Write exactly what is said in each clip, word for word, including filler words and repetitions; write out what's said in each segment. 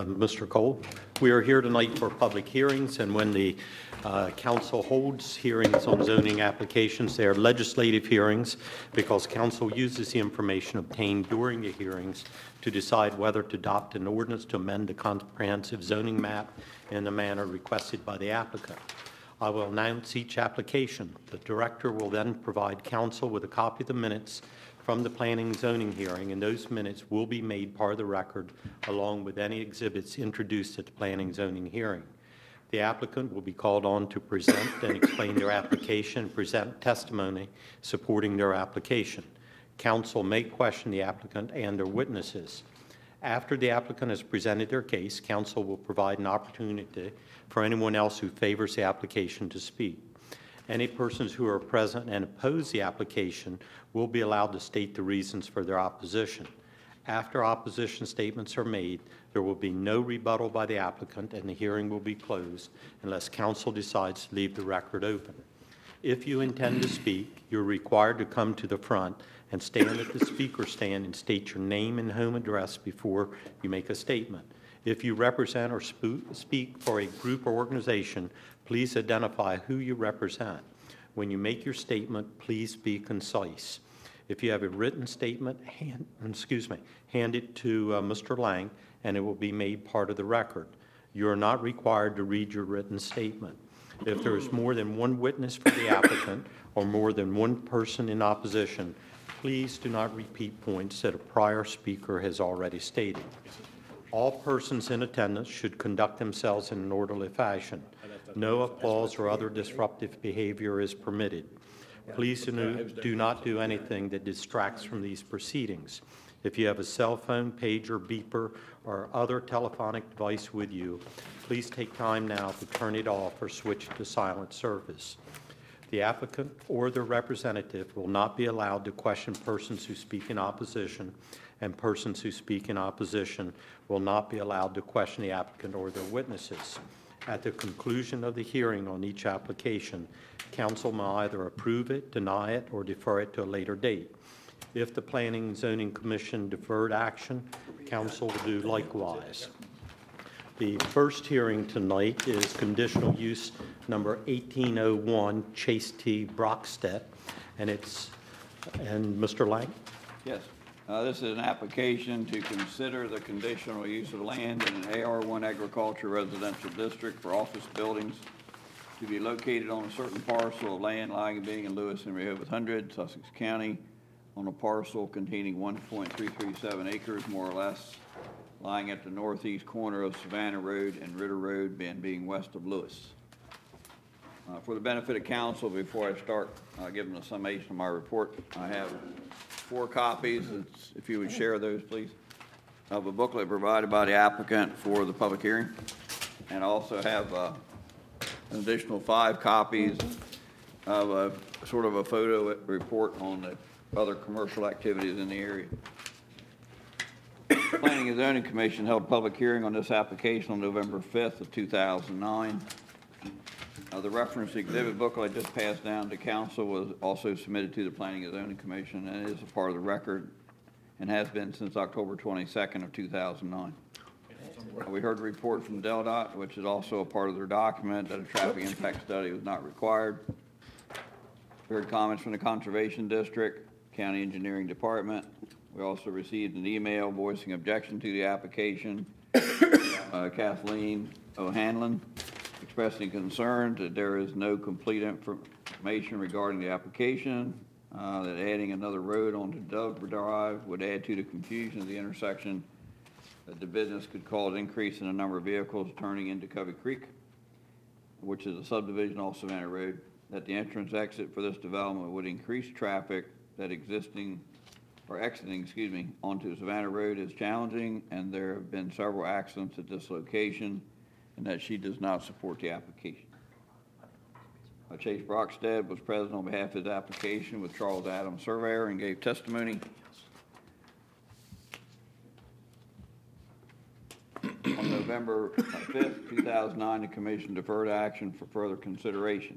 uh, Mister Cole. We are here tonight for public hearings, and when the uh, council holds hearings on zoning applications, they are legislative hearings because council uses the information obtained during the hearings to decide whether to adopt an ordinance to amend the comprehensive zoning map in the manner requested by the applicant. I will announce each application. The director will then provide council with a copy of the minutes from the planning and zoning hearing, and those minutes will be made part of the record along with any exhibits introduced at the planning and zoning hearing. The applicant will be called on to present and explain their application and present testimony supporting their application. Council may question the applicant and their witnesses. After the applicant has presented their case, council will provide an opportunity for anyone else who favors the application to speak. Any persons who are present and oppose the application will be allowed to state the reasons for their opposition. After opposition statements are made, there will be no rebuttal by the applicant, and the hearing will be closed unless council decides to leave the record open. If you intend to speak, you're required to come to the front and stand at the speaker stand and state your name and home address before you make a statement. If you represent or speak for a group or organization, please identify who you represent. When you make your statement, please be concise. If you have a written statement, hand, excuse me, hand it to uh, Mister Lang, and it will be made part of the record. You are not required to read your written statement. If there is more than one witness for the applicant or more than one person in opposition, please do not repeat points that a prior speaker has already stated. All persons in attendance should conduct themselves in an orderly fashion. No applause or other disruptive behavior is permitted. Please do not do anything that distracts from these proceedings. If you have a cell phone, pager, beeper, or other telephonic device with you, please take time now to turn it off or switch to silent service. The applicant or their representative will not be allowed to question persons who speak in opposition, and persons who speak in opposition will not be allowed to question the applicant or their witnesses. At the conclusion of the hearing on each application, council may either approve it, deny it, or defer it to a later date. If the Planning and Zoning Commission deferred action, council will do likewise. The first hearing tonight is conditional use number eighteen oh one Chase T. Brockstedt, and it's, and Mister Lang? Yes. Uh, this is an application to consider the conditional use of land in an A R one agriculture residential district for office buildings to be located on a certain parcel of land lying and being in Lewis and Rehoboth Hundred, Sussex County, on a parcel containing one point three three seven acres, more or less, lying at the northeast corner of Savannah Road and Ritter Road, and being west of Lewis. Uh, for the benefit of council, before I start uh, giving a summation of my report, I have four copies, it's, if you would share those, please, of a booklet provided by the applicant for the public hearing, and also have uh, an additional five copies of a sort of a photo report on the other commercial activities in the area. The Planning and Zoning Commission held a public hearing on this application on November fifth of two thousand nine. Uh, the reference exhibit booklet I just passed down to council was also submitted to the Planning and Zoning Commission and is a part of the record and has been since October twenty-second of two thousand nine. Uh, we heard a report from DelDOT, which is also a part of their document, that a traffic impact study was not required. We heard comments from the Conservation District, County Engineering Department. We also received an email voicing objection to the application. Uh, Kathleen O'Hanlon expressing concern that there is no complete information regarding the application, uh, that adding another road onto Doug Drive would add to the confusion of the intersection, that the business could cause increase in the number of vehicles turning into Covey Creek, which is a subdivision off Savannah Road, that the entrance exit for this development would increase traffic, that existing or exiting, excuse me, onto Savannah Road is challenging, and there have been several accidents at this location, and that she does not support the application. Uh, Chase Brockstedt was present on behalf of his application with Charles Adams, surveyor, and gave testimony. On November fifth, two thousand nine, the Commission deferred action for further consideration.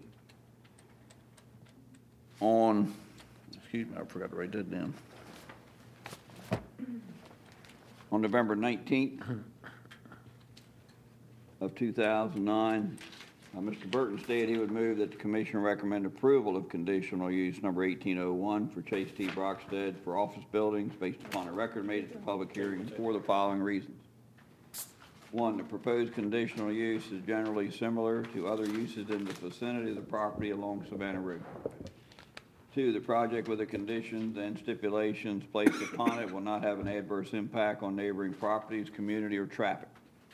On, excuse me, I forgot to write that down. On November nineteenth, of two thousand nine. Uh, Mister Burton stated he would move that the commission recommend approval of conditional use number eighteen oh one for Chase T. Brockstead for office buildings based upon a record made at the public hearing for the following reasons. One, the proposed conditional use is generally similar to other uses in the vicinity of the property along Savannah Road. Two, the project with the conditions and stipulations placed upon it will not have an adverse impact on neighboring properties, community, or traffic.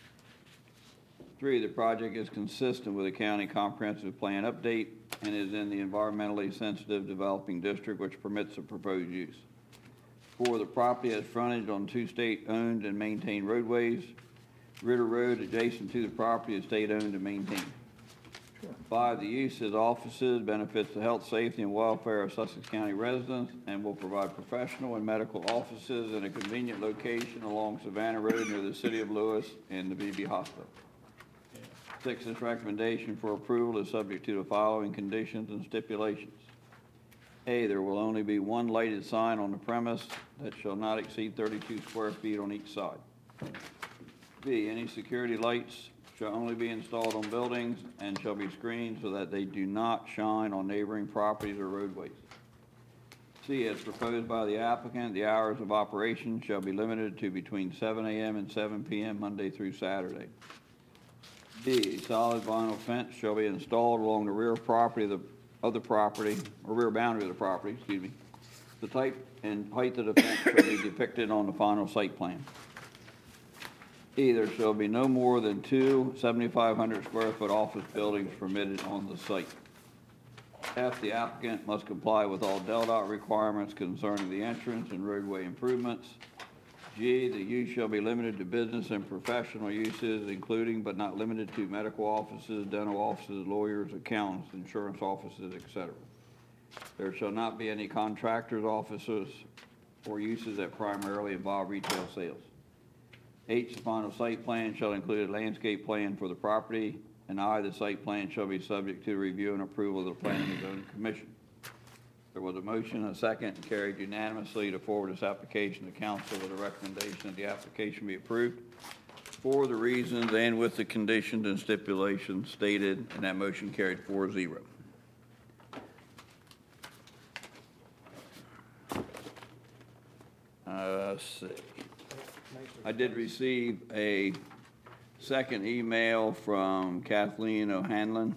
Three, the project is consistent with the county comprehensive plan update and is in the environmentally sensitive developing district which permits the proposed use. Four, the property has frontage on two state-owned and maintained roadways. Ritter Road adjacent to the property is state-owned and maintained. Five, the use as offices benefits the health, safety, and welfare of Sussex County residents and will provide professional and medical offices in a convenient location along Savannah Road near the City of Lewis and the B B Hospital. Six, this recommendation for approval is subject to the following conditions and stipulations. A, there will only be one lighted sign on the premise that shall not exceed thirty-two square feet on each side. B, any security lights shall only be installed on buildings and shall be screened so that they do not shine on neighboring properties or roadways. C, as proposed by the applicant, the hours of operation shall be limited to between seven a.m. and seven p.m. Monday through Saturday. D, a solid vinyl fence shall be installed along the rear property of the, of the property, or rear boundary of the property, excuse me. The type and height of the fence shall be depicted on the final site plan. E, there shall be no more than two seventy-five hundred square foot office buildings permitted on the site. F, the applicant must comply with all Del Dot requirements concerning the entrance and roadway improvements. G, the use shall be limited to business and professional uses, including but not limited to medical offices, dental offices, lawyers, accountants, insurance offices, et cetera. There shall not be any contractors' offices or uses that primarily involve retail sales. H, the final site plan shall include a landscape plan for the property, and I, the site plan shall be subject to review and approval of the Planning and Zoning Commission. There was a motion, a second, carried unanimously to forward this application to council with a recommendation that the application be approved for the reasons and with the conditions and stipulations stated, and that motion carried four zero. Uh, let's see. I did receive a second email from Kathleen O'Hanlon,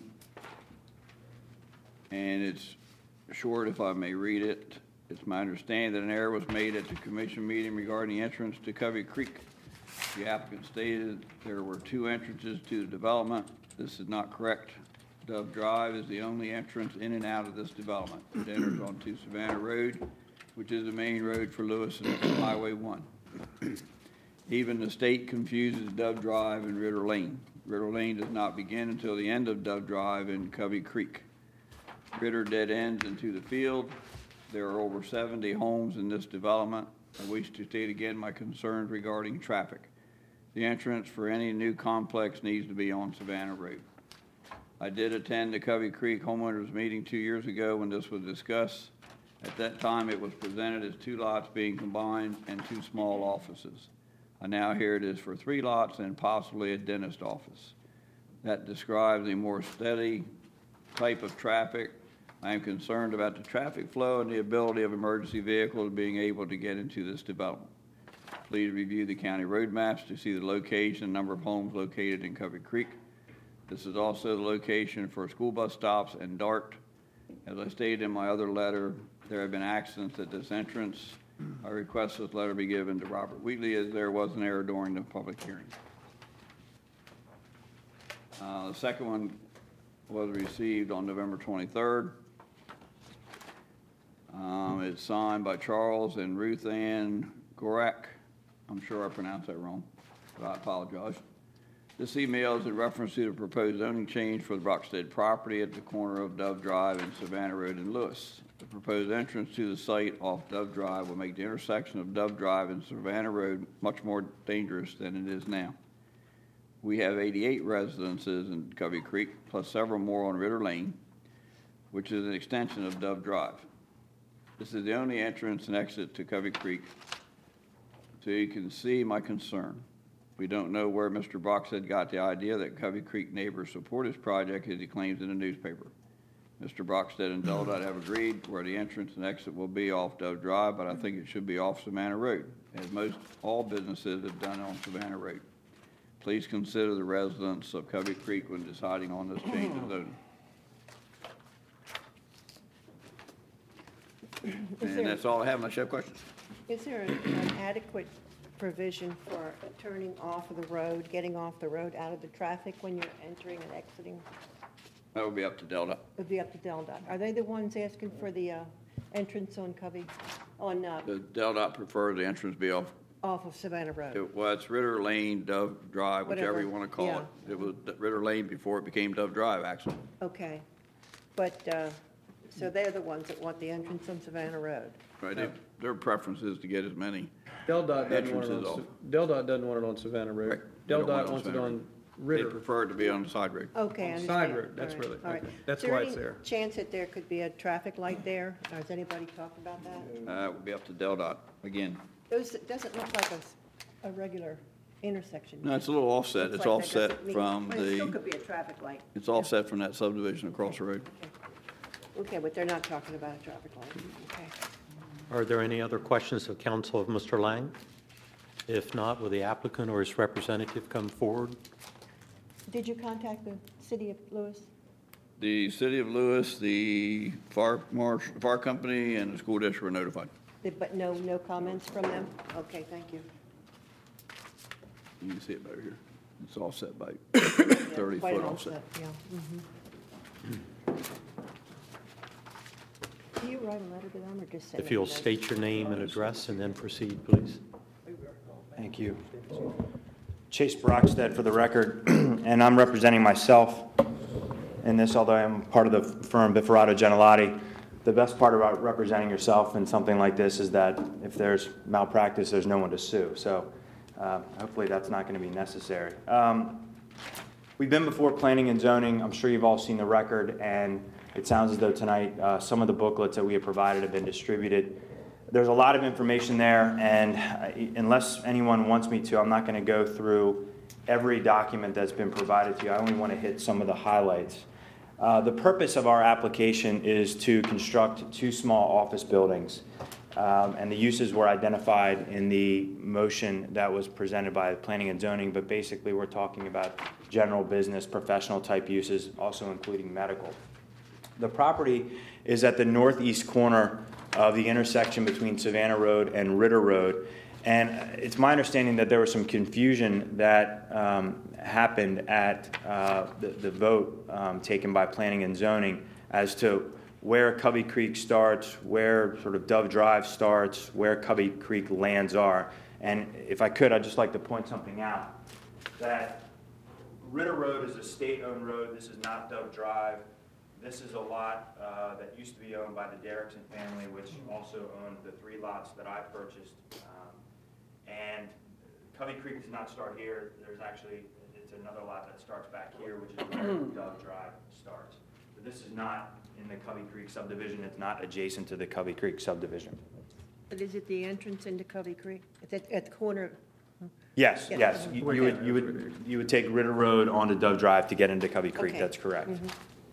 and it's short, if I may read it. It's my understanding that an error was made at the commission meeting regarding the entrance to Covey Creek. The applicant stated there were two entrances to the development. This is not correct. Dove Drive is the only entrance in and out of this development. It enters onto Savannah Road, which is the main road for Lewis and Highway one. Even the state confuses Dove Drive and Ritter Lane. Ritter Lane does not begin until the end of Dove Drive in Covey Creek. Ritter dead ends into the field. There are over seventy homes in this development. I wish to state again my concerns regarding traffic. The entrance for any new complex needs to be on Savannah Road. I did attend the Covey Creek homeowners meeting two years ago when this was discussed. At that time, it was presented as two lots being combined and two small offices. I now hear it is for three lots and possibly a dentist office. That describes a more steady type of traffic. I am concerned about the traffic flow and the ability of emergency vehicles being able to get into this development. Please review the county road maps to see the location and number of homes located in Covey Creek. This is also the location for school bus stops and DART. As I stated in my other letter, there have been accidents at this entrance. I request this letter be given to Robert Wheatley as there was an error during the public hearing. Uh, the second one was received on November twenty-third. Um, it's signed by Charles and Ruth Ann Gorak. I'm sure I pronounced that wrong, but I apologize. This email is in reference to the proposed zoning change for the Brockstead property at the corner of Dove Drive and Savannah Road in Lewis. The proposed entrance to the site off Dove Drive will make the intersection of Dove Drive and Savannah Road much more dangerous than it is now. We have eighty-eight residences in Covey Creek, plus several more on Ritter Lane, which is an extension of Dove Drive. This is the only entrance and exit to Covey Creek, so you can see my concern. We don't know where Mister Brockstead got the idea that Covey Creek neighbors support his project as he claims in the newspaper. Mister Brockstead and Deldot have agreed where the entrance and exit will be off Dove Drive, but I think it should be off Savannah Road, as most all businesses have done on Savannah Road. Please consider the residents of Covey Creek when deciding on this change of zoning. And there- that's all I have unless you have questions. Is there an an adequate provision for turning off of the road, getting off the road out of the traffic when you're entering and exiting? That would be up to Deldot. It would be up to Deldot. Are they the ones asking for the uh, entrance on Covey, on, uh, The Deldot prefer the entrance be off. off of Savannah Road? It, well, it's Ritter Lane, Dove Drive, whichever Whatever, you want to call yeah. it. It was Ritter Lane before it became Dove Drive, actually. Okay. But, uh, so they're the ones that want the entrance on Savannah Road? Right? They- Their preference is to get as many. Deldot doesn't want it Entrances on, off. Sa- Deldot doesn't want it on Savannah Road. Right. They don't want it Deldot on wants it Savannah on They Ritter. prefer it to be on the side road. Okay, I On the understand. side road, that's All right, really- all right. okay. That's Is there why it's any there. chance that there could be a traffic light there? Or has anybody talked about that? Uh, it would be up to Deldot, again. Those, it doesn't look like a, s- a regular intersection. No, it's a little offset. Looks It's like that offset doesn't mean- from But it still the, could be a traffic light. it's offset from that subdivision across the road. Okay, but they're not talking about a traffic light. Okay. Are there any other questions of council of Mister Lang? If not, will the applicant or his representative come forward? Did you contact the city of Lewis? The city of Lewis, the fire marsh, fire company, and the school district were notified. Did- But no, no comments from them? Okay, thank you. You can see it better here. It's offset by Yeah, thirty quite foot an offset. Yeah. mhm. Do you write a letter to them or just send them? If you'll a note? state your name and address and then proceed, please. Thank you. Chase Brockstead for the record, and I'm representing myself in this, although I'm part of the firm Biferato Gentilati. The best part about representing yourself in something like this is that if there's malpractice, there's no one to sue. So uh, hopefully that's not going to be necessary. Um, we've been before planning and zoning. I'm sure you've all seen the record, and it sounds as though tonight uh, some of the booklets that we have provided have been distributed. There's a lot of information there, and uh, unless anyone wants me to, I'm not going to go through every document that's been provided to you. I only want to hit some of the highlights. Uh, the purpose of our application is to construct two small office buildings, um, and the uses were identified in the motion that was presented by Planning and Zoning, but basically we're talking about general business, professional type uses, also including medical. The property is at the northeast corner of the intersection between Savannah Road and Ritter Road. And it's my understanding that there was some confusion that um, happened at uh, the, the vote um, taken by Planning and Zoning as to where Covey Creek starts, where sort of Dove Drive starts, where Covey Creek lands are. And if I could, I'd just like to point something out, that Ritter Road is a state-owned road. This is not Dove Drive. This is a lot uh, that used to be owned by the Derrickson family, which also owned the three lots that I purchased. Um, and Covey Creek does not start here. There's actually, it's another lot that starts back here, which is where Dove Drive starts. So this is not in the Covey Creek subdivision. It's not adjacent to the Covey Creek subdivision. But is it the entrance into Covey Creek? It's at, at the corner? Yes, Yeah. yes. You, you would you would you would take Ritter Road onto Dove Drive to get into Covey Creek. Okay. That's correct. Mhm.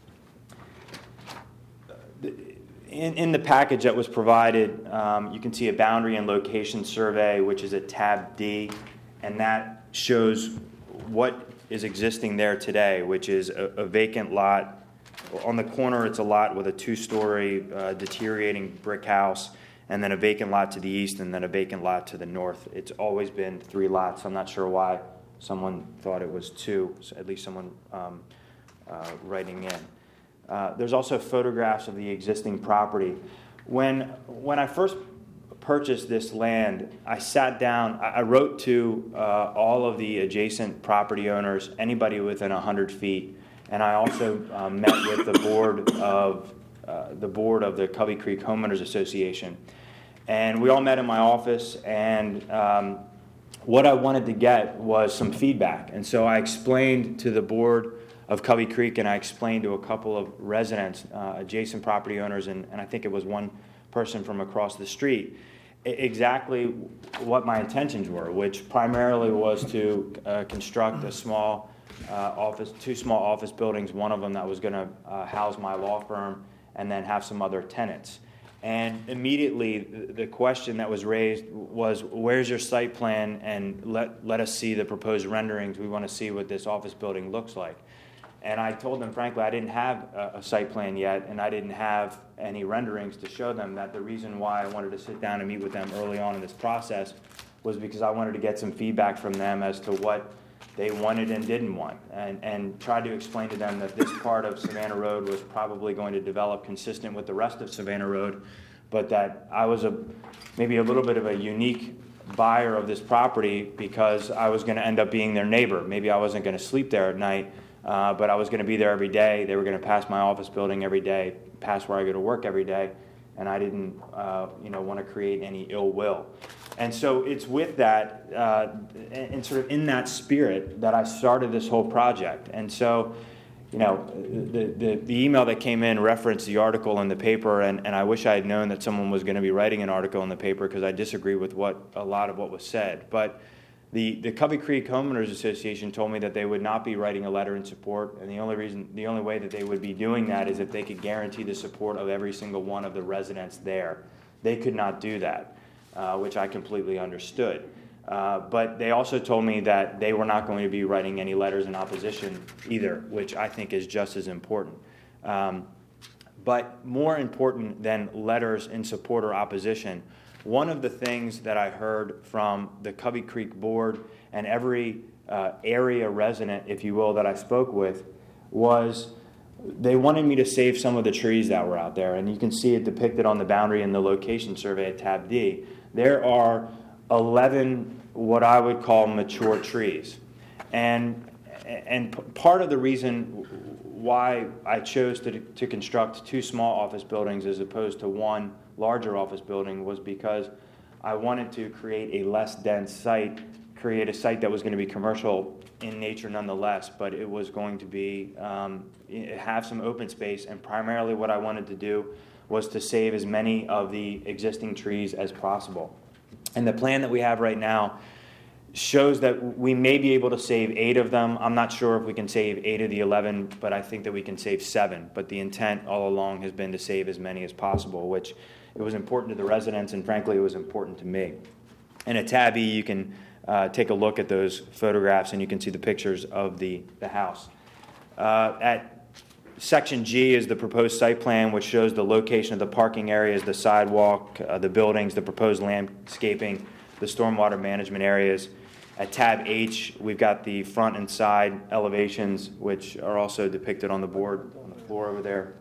In, in the package that was provided, um, you can see a boundary and location survey, which is at tab D, and that shows what is existing there today, which is a, a vacant lot. On the corner, it's a lot with a two-story uh, deteriorating brick house, and then a vacant lot to the east, and then a vacant lot to the north. It's always been three lots. I'm not sure why someone thought it was two, so at least someone um, uh, writing in. Uh, there's also photographs of the existing property. When when I first purchased this land, I sat down, I, I wrote to uh, all of the adjacent property owners, anybody within one hundred feet, and I also uh, met with the board of uh, the board of the Covey Creek Homeowners Association. And we all met in my office, and um, what I wanted to get was some feedback. And so I explained to the board of Covey Creek, and I explained to a couple of residents, uh, adjacent property owners, and, and I think it was one person from across the street. e- exactly what my intentions were, which primarily was to uh, construct a small uh, office, two small office buildings, one of them that was going to uh, house my law firm, and then have some other tenants. And immediately, the question that was raised was, where's your site plan, and let, let us see the proposed renderings. We want to see what this office building looks like. And I told them, frankly, I didn't have a, a site plan yet, and I didn't have any renderings to show them. That the reason why I wanted to sit down and meet with them early on in this process was because I wanted to get some feedback from them as to what they wanted and didn't want, and, and tried to explain to them that this part of Savannah Road was probably going to develop consistent with the rest of Savannah Road, but that I was a maybe a little bit of a unique buyer of this property because I was going to end up being their neighbor. Maybe I wasn't going to sleep there at night, uh, but I was going to be there every day. They were going to pass my office building every day, pass where I go to work every day, and I didn't uh, you know, want to create any ill will. And so it's with that, uh, and sort of in that spirit, that I started this whole project. And so, you know, the, the, the email that came in referenced the article in the paper, and, and I wish I had known that someone was going to be writing an article in the paper, because I disagree with what a lot of what was said. But the, the Covey Creek Homeowners Association told me that they would not be writing a letter in support, and the only reason, the only way that they would be doing that is if they could guarantee the support of every single one of the residents there. They could not do that. Uh, which I completely understood. Uh, but they also told me that they were not going to be writing any letters in opposition either, which I think is just as important. Um, but more important than letters in support or opposition, one of the things that I heard from the Covey Creek Board and every uh, area resident, if you will, that I spoke with, was they wanted me to save some of the trees that were out there. And you can see it depicted on the boundary in the location survey at tab D. There are eleven what I would call mature trees. And and part of the reason why I chose to, to construct two small office buildings as opposed to one larger office building was because I wanted to create a less dense site, create a site that was going to be commercial in nature nonetheless, but it was going to be um, have some open space, and primarily what I wanted to do was to save as many of the existing trees as possible. And the plan that we have right now shows that we may be able to save eight of them. I'm not sure if we can save eight of the eleven, but I think that we can save seven. But the intent all along has been to save as many as possible, which it was important to the residents, and frankly, it was important to me. And at tab E, you can uh, take a look at those photographs, and you can see the pictures of the, the house. Uh, at Section G is the proposed site plan, which shows the location of the parking areas, the sidewalk, uh, the buildings, the proposed landscaping, the stormwater management areas. At tab H, we've got the front and side elevations, which are also depicted on the board on the floor over there.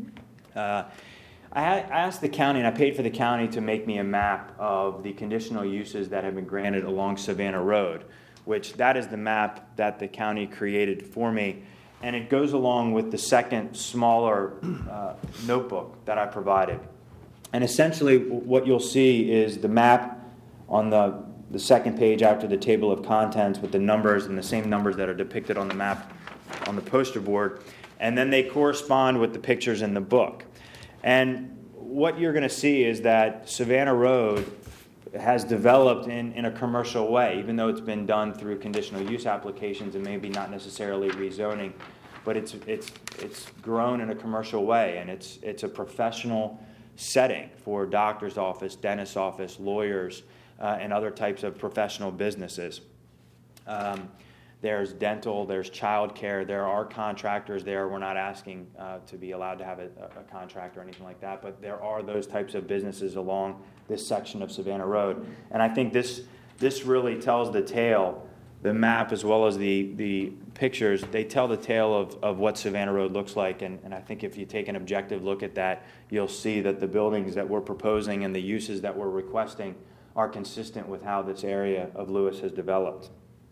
Uh, I, had, I asked the county, and I paid for the county to make me a map of the conditional uses that have been granted along Savannah Road, which that is the map that the county created for me. And it goes along with the second, smaller uh, notebook that I provided. And essentially, what you'll see is the map on the, the second page after the table of contents with the numbers and the same numbers that are depicted on the map on the poster board. And then they correspond with the pictures in the book. And what you're going to see is that Savannah Road has developed in, in a commercial way, even though it's been done through conditional use applications and maybe not necessarily rezoning, but it's it's it's grown in a commercial way, and it's it's a professional setting for doctor's office, dentist's office, lawyers, uh, and other types of professional businesses. Um, there's dental, there's child care, there are contractors there. We're not asking uh, to be allowed to have a, a contract or anything like that, but there are those types of businesses along this section of Savannah Road. And I think this this really tells the tale, the map as well as the, the pictures, they tell the tale of, of what Savannah Road looks like. And, and I think if you take an objective look at that, you'll see that the buildings that we're proposing and the uses that we're requesting are consistent with how this area of Lewis has developed.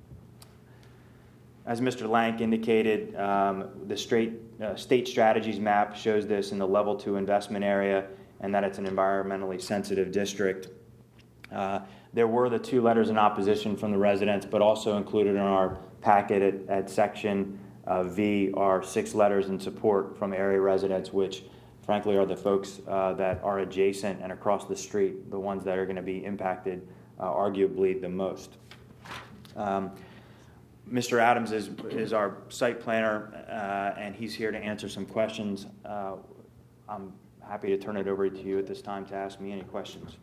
As Mister Lank indicated, um, the straight, uh, state strategies map shows this in the level two investment area, and that it's an environmentally sensitive district. Uh, there were the two letters in opposition from the residents, but also included in our packet at, at section uh, V are six letters in support from area residents, which frankly, are the folks uh, that are adjacent and across the street, the ones that are going to be impacted uh, arguably the most. Um, Mister Adams is, is our site planner, uh, and he's here to answer some questions. Uh, I'm happy to turn it over to you at this time to ask me any questions.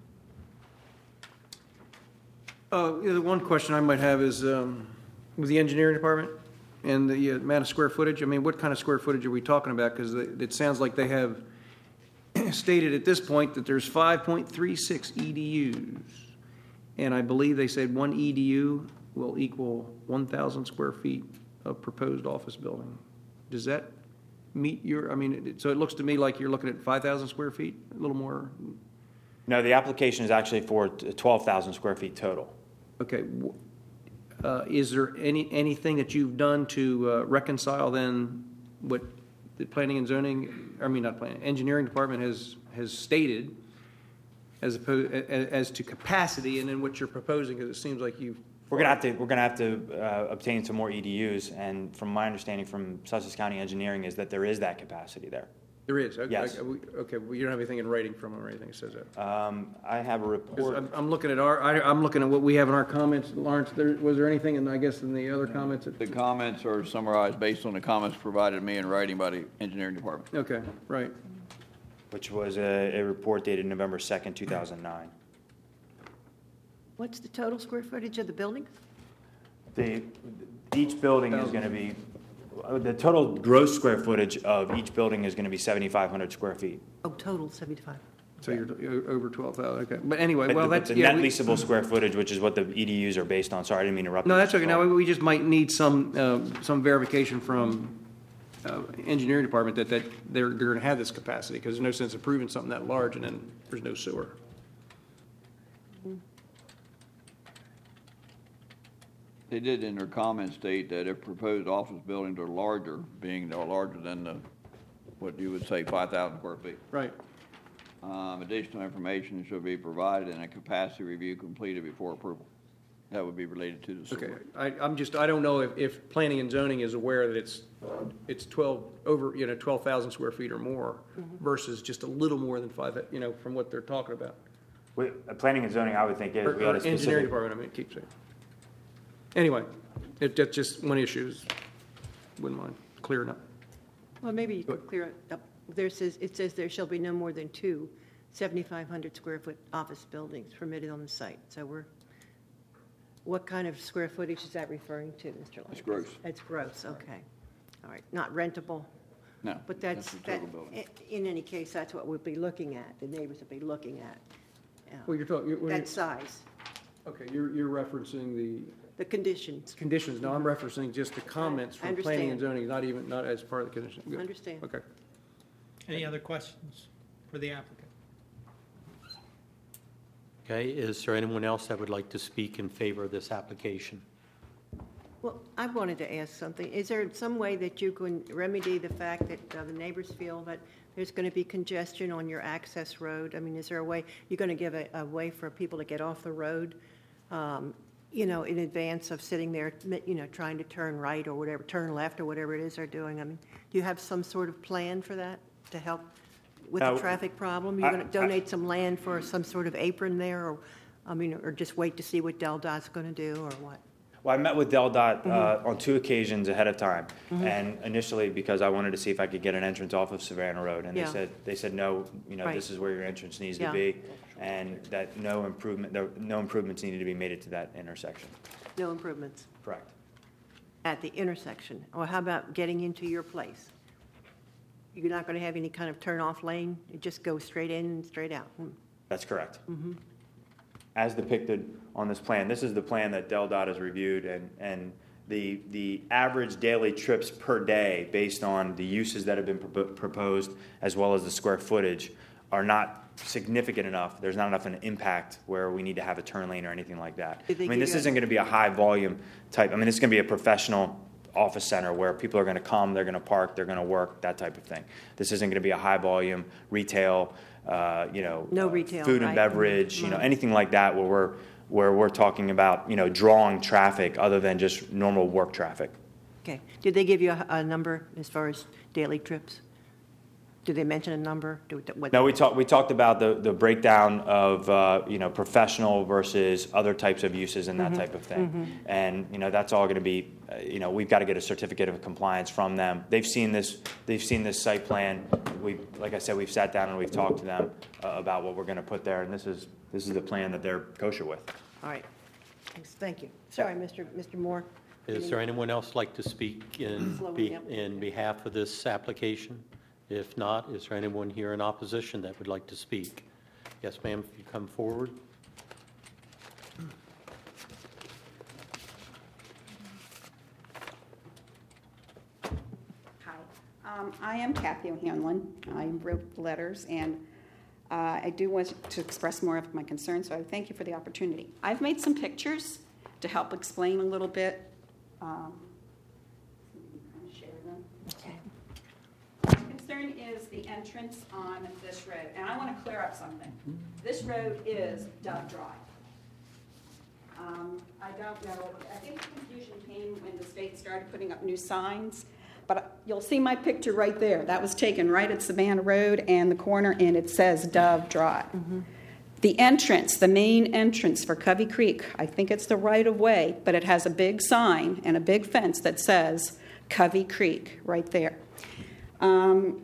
Uh, yeah, the one question I might have is, um, with the engineering department and the uh, amount of square footage, I mean, what kind of square footage are we talking about? Because it sounds like they have stated at this point that there's five point three six E D Us. And I believe they said one E D U will equal one thousand square feet of proposed office building. Does that meet your, I mean, it- so it looks to me like you're looking at five thousand square feet, a little more? No, the application is actually for twelve thousand square feet total. Okay. w- Uh, is there any, anything that you've done to uh, reconcile then what the planning and zoning, I mean, not planning, engineering department has, has stated as opposed, as to capacity, and then what you're proposing, because it seems like you've. We're gonna have to, we're gonna have to uh, obtain some more E D Us, and from my understanding from Sussex County Engineering is that there is that capacity there. There is? Okay, Yes. I- we- Okay, well, you don't have anything in writing from them or anything that says that? Um, I have a 'Cause report. I'm, I'm looking at our, I, I'm looking at what we have in our comments. Lawrence, there, was there anything, in I guess, in the other comments? that- The comments are summarized based on the comments provided to me in writing by the engineering department. Okay, right. Which was a, a report dated November second, two thousand nine. What's the total square footage of the building? The, each building is gonna be, uh, the total gross square footage of each building is gonna be seventy-five hundred square feet. Oh, total seventy-five. So you're o- over twelve thousand, okay. But anyway, But well, the- but that's. the yeah, net we- leasable square footage, which is what the E D Us are based on, sorry, I didn't mean to interrupt. No, you, that's Mister okay. Saul. Now, we just might need some, uh, some verification from uh, engineering department that, that they're, they're going to have this capacity, because there's no sense of proving something that large and then there's no sewer. They did in their comment state that if proposed office buildings are larger, being no larger than the, what you would say, five thousand square feet. Right. Um, additional information should be provided and a capacity review completed before approval. That would be related to the Okay. sewer. I, I'm just, I don't know if, if planning and zoning is aware that it's, it's twelve, over, you know, twelve thousand square feet or more versus just a little more than five, you know, from what they're talking about. We- uh, Planning and zoning, I would think, is, Or we or had a engineering specific. department, I mean, keep saying. Anyway, it, that's just one issue, is- wouldn't mind clearing up. Well, maybe you could clear it up. There says, it says there shall be no more than two seventy-five hundred square foot office buildings permitted on the site. So we're, what kind of square footage is that referring to, Mister Lyons? It's gross. It's gross, okay. All right, not rentable, No. but that's, the that, total building. i- in any case, that's what we'll be looking at, the neighbors will be looking at. uh, Well, you're talking, you're- That size, okay, you're, you're referencing the the conditions, conditions. No, I'm referencing just the comments I from planning and understand. zoning, not even, not as part of the condition. Good. understand. Okay. Any other questions for the applicant? Okay, is there anyone else that would like to speak in favor of this application? Well, I wanted to ask something. Is there some way that you can remedy the fact that uh, the neighbors feel that there's going to be congestion on your access road? I mean, is there a way, you're going to give a, a way for people to get off the road, um, you know, in advance of sitting there, you know, trying to turn right or whatever, turn left or whatever it is they're doing? I mean, do you have some sort of plan for that to help with Uh, the traffic problem? You're I- going to donate some land for some sort of apron there, or, I mean, or just wait to see what Del Dot's going to do, or what? Well, I met with Del Dot uh, Mm-hmm. on two occasions ahead of time, and initially because I wanted to see if I could get an entrance off of Savannah Road, and Yeah. they said they said no, you know, Right. this is where your entrance needs Yeah. to be, and that no improvement, there, no improvements needed to be made to that intersection. No improvements Correct. at the intersection? Or how about getting into your place? You're not going to have any kind of turn-off lane? You just go straight in and straight out? Hmm. That's correct. Mm-hmm. As depicted on this plan, this is the plan that Del Dot has reviewed, and, and the, the average daily trips per day based on the uses that have been propo- proposed as well as the square footage are not significant enough. There's not enough an impact where we need to have a turn lane or anything like that. Did they I mean, give this you a- isn't going to be a high volume type, I mean, it's going to be a professional office center where people are going to come, they're going to park, they're going to work, that type of thing. This isn't going to be a high volume retail, uh, you know, No uh, retail, food and right. beverage, you know, Mhm. anything like that where we're where we're talking about, you know, drawing traffic other than just normal work traffic. Okay. Did they give you a, a number as far as daily trips? Do they mention a number? Do, what? No, we talked, we talked about the, the breakdown of, uh, you know, professional versus other types of uses and that type of thing. And, you know, that's all going to be, uh, you know, we've got to get a certificate of compliance from them. They've seen this, they've seen this site plan. We, like I said, we've sat down and we've talked to them uh, about what we're going to put there. And this is, this is the plan that they're kosher with. All right. Thanks. Thank you. Sorry, Mister Mister Moore. Is there anyone else like to speak in, Slowing be- down. in behalf of this application? If not, is there anyone here in opposition that would like to speak? Yes, ma'am, if you come forward. Hi, um, I am Kathy O'Hanlon. I wrote the letters, and uh, I do want to express more of my concerns, so I thank you for the opportunity. I've made some pictures to help explain a little bit. Um, kind of share them. Okay. My concern is the entrance on this road, and I want to clear up something. This road is Dove Drive. Um, I don't know, I think the confusion came when the state started putting up new signs, but you'll see my picture right there. That was taken right at Savannah Road and the corner, and it says Dove Drive. The entrance, the main entrance for Covey Creek, I think it's the right-of-way, but it has a big sign and a big fence that says Covey Creek right there. Um,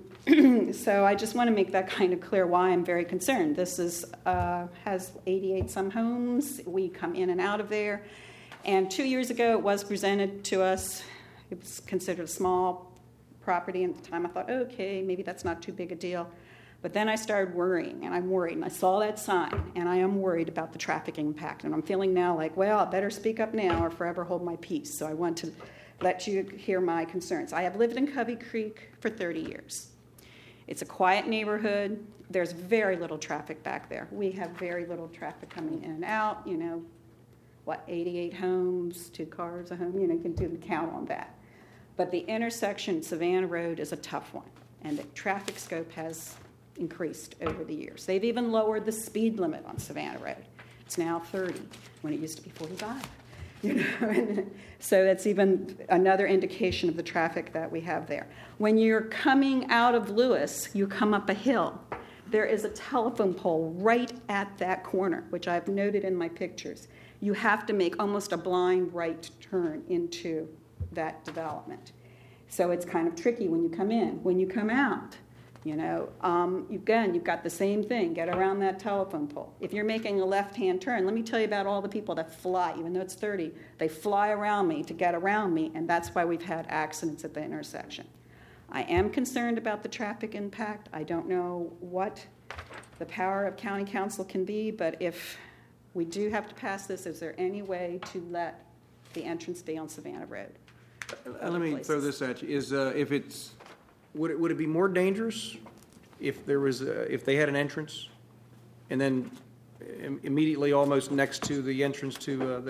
so I just want to make that kind of clear why I'm very concerned. This is uh, has eighty-eight some homes. We come in and out of there. And two years ago, it was presented to us. It was considered a small property. And at the time, I thought, okay, maybe that's not too big a deal. But then I started worrying, and I'm worried. And I saw that sign, and I am worried about the traffic impact. And I'm feeling now like, well, I better speak up now or forever hold my peace. So I want to let you hear my concerns. I have lived in Covey Creek for thirty years. It's a quiet neighborhood. There's very little traffic back there. We have very little traffic coming in and out, you know, what, eighty-eight homes, two cars a home, you know, you can do the count on that. But the intersection, Savannah Road, is a tough one, and the traffic scope has increased over the years. They've even lowered the speed limit on Savannah Road. It's now thirty, when it used to be forty-five. You know, so that's even another indication of the traffic that we have there. When you're coming out of Lewis, you come up a hill. There is a telephone pole right at that corner, which I've noted in my pictures. You have to make almost a blind right turn into that development. So it's kind of tricky when you come in. When you come out, you know, um, again, you've got the same thing. Get around that telephone pole. If you're making a left-hand turn, let me tell you about all the people that fly, even though it's thirty, they fly around me to get around me, and that's why we've had accidents at the intersection. I am concerned about the traffic impact. I don't know what the power of county council can be, but if we do have to pass this, is there any way to let the entrance be on Savannah Road? Uh, Let me throw this at you. Is, uh, if it's, would it, would it be more dangerous if there was, a- if they had an entrance and then im- immediately almost next to the entrance to uh, the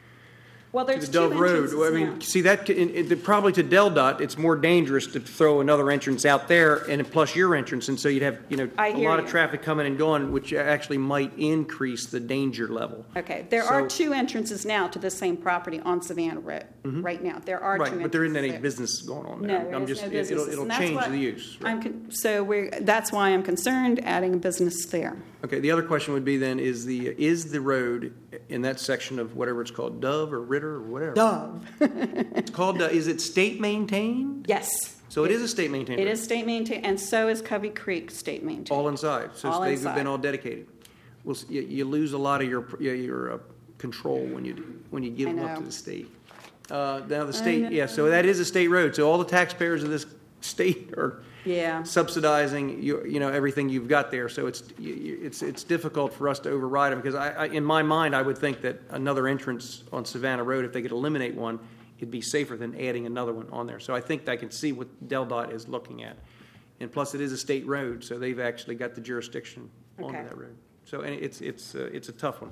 Well, to there's the two Dove Road? entrances Well, I now. mean, see, that, c- in- in- probably to Del Dot, it's more dangerous to throw another entrance out there and plus your entrance, and so you'd have, you know, I a hear lot of you. traffic coming and going, which actually might increase the danger level. Okay, there are So- two entrances now to the same property on Savannah Road, right now. There are two entrances Right, but there isn't any there. business going on No, there. there I'm is just- no it- businesses. It'll, it'll and that's change what the use. right. I'm con- So we're, that's why I'm concerned, adding a business there. Okay, the other question would be then, is the, is the road in that section of whatever it's called, Dove or Ritter or whatever? Dove. It's called, uh, is it state maintained? Yes. So it is a state maintained It road? is state maintained, and so is Covey Creek state maintained. All inside, so All they've inside. been all dedicated. Well, s- you, you lose a lot of your, your, your uh, control when you, do- when you give I them up to know. the state. Uh, now the I state, yeah, so that is a state road, so all the taxpayers of this state are Yeah. subsidizing you, you know, everything you've got there. So it's, you- you- it's, it's difficult for us to override them because I, I, in my mind, I would think that another entrance on Savannah Road, if they could eliminate one, it'd be safer than adding another one on there. So I think I can see what Del Dot is looking at. And plus, it is a state road, so they've actually got the jurisdiction onto Okay. that road. So and it's, it's, uh, it's a tough one,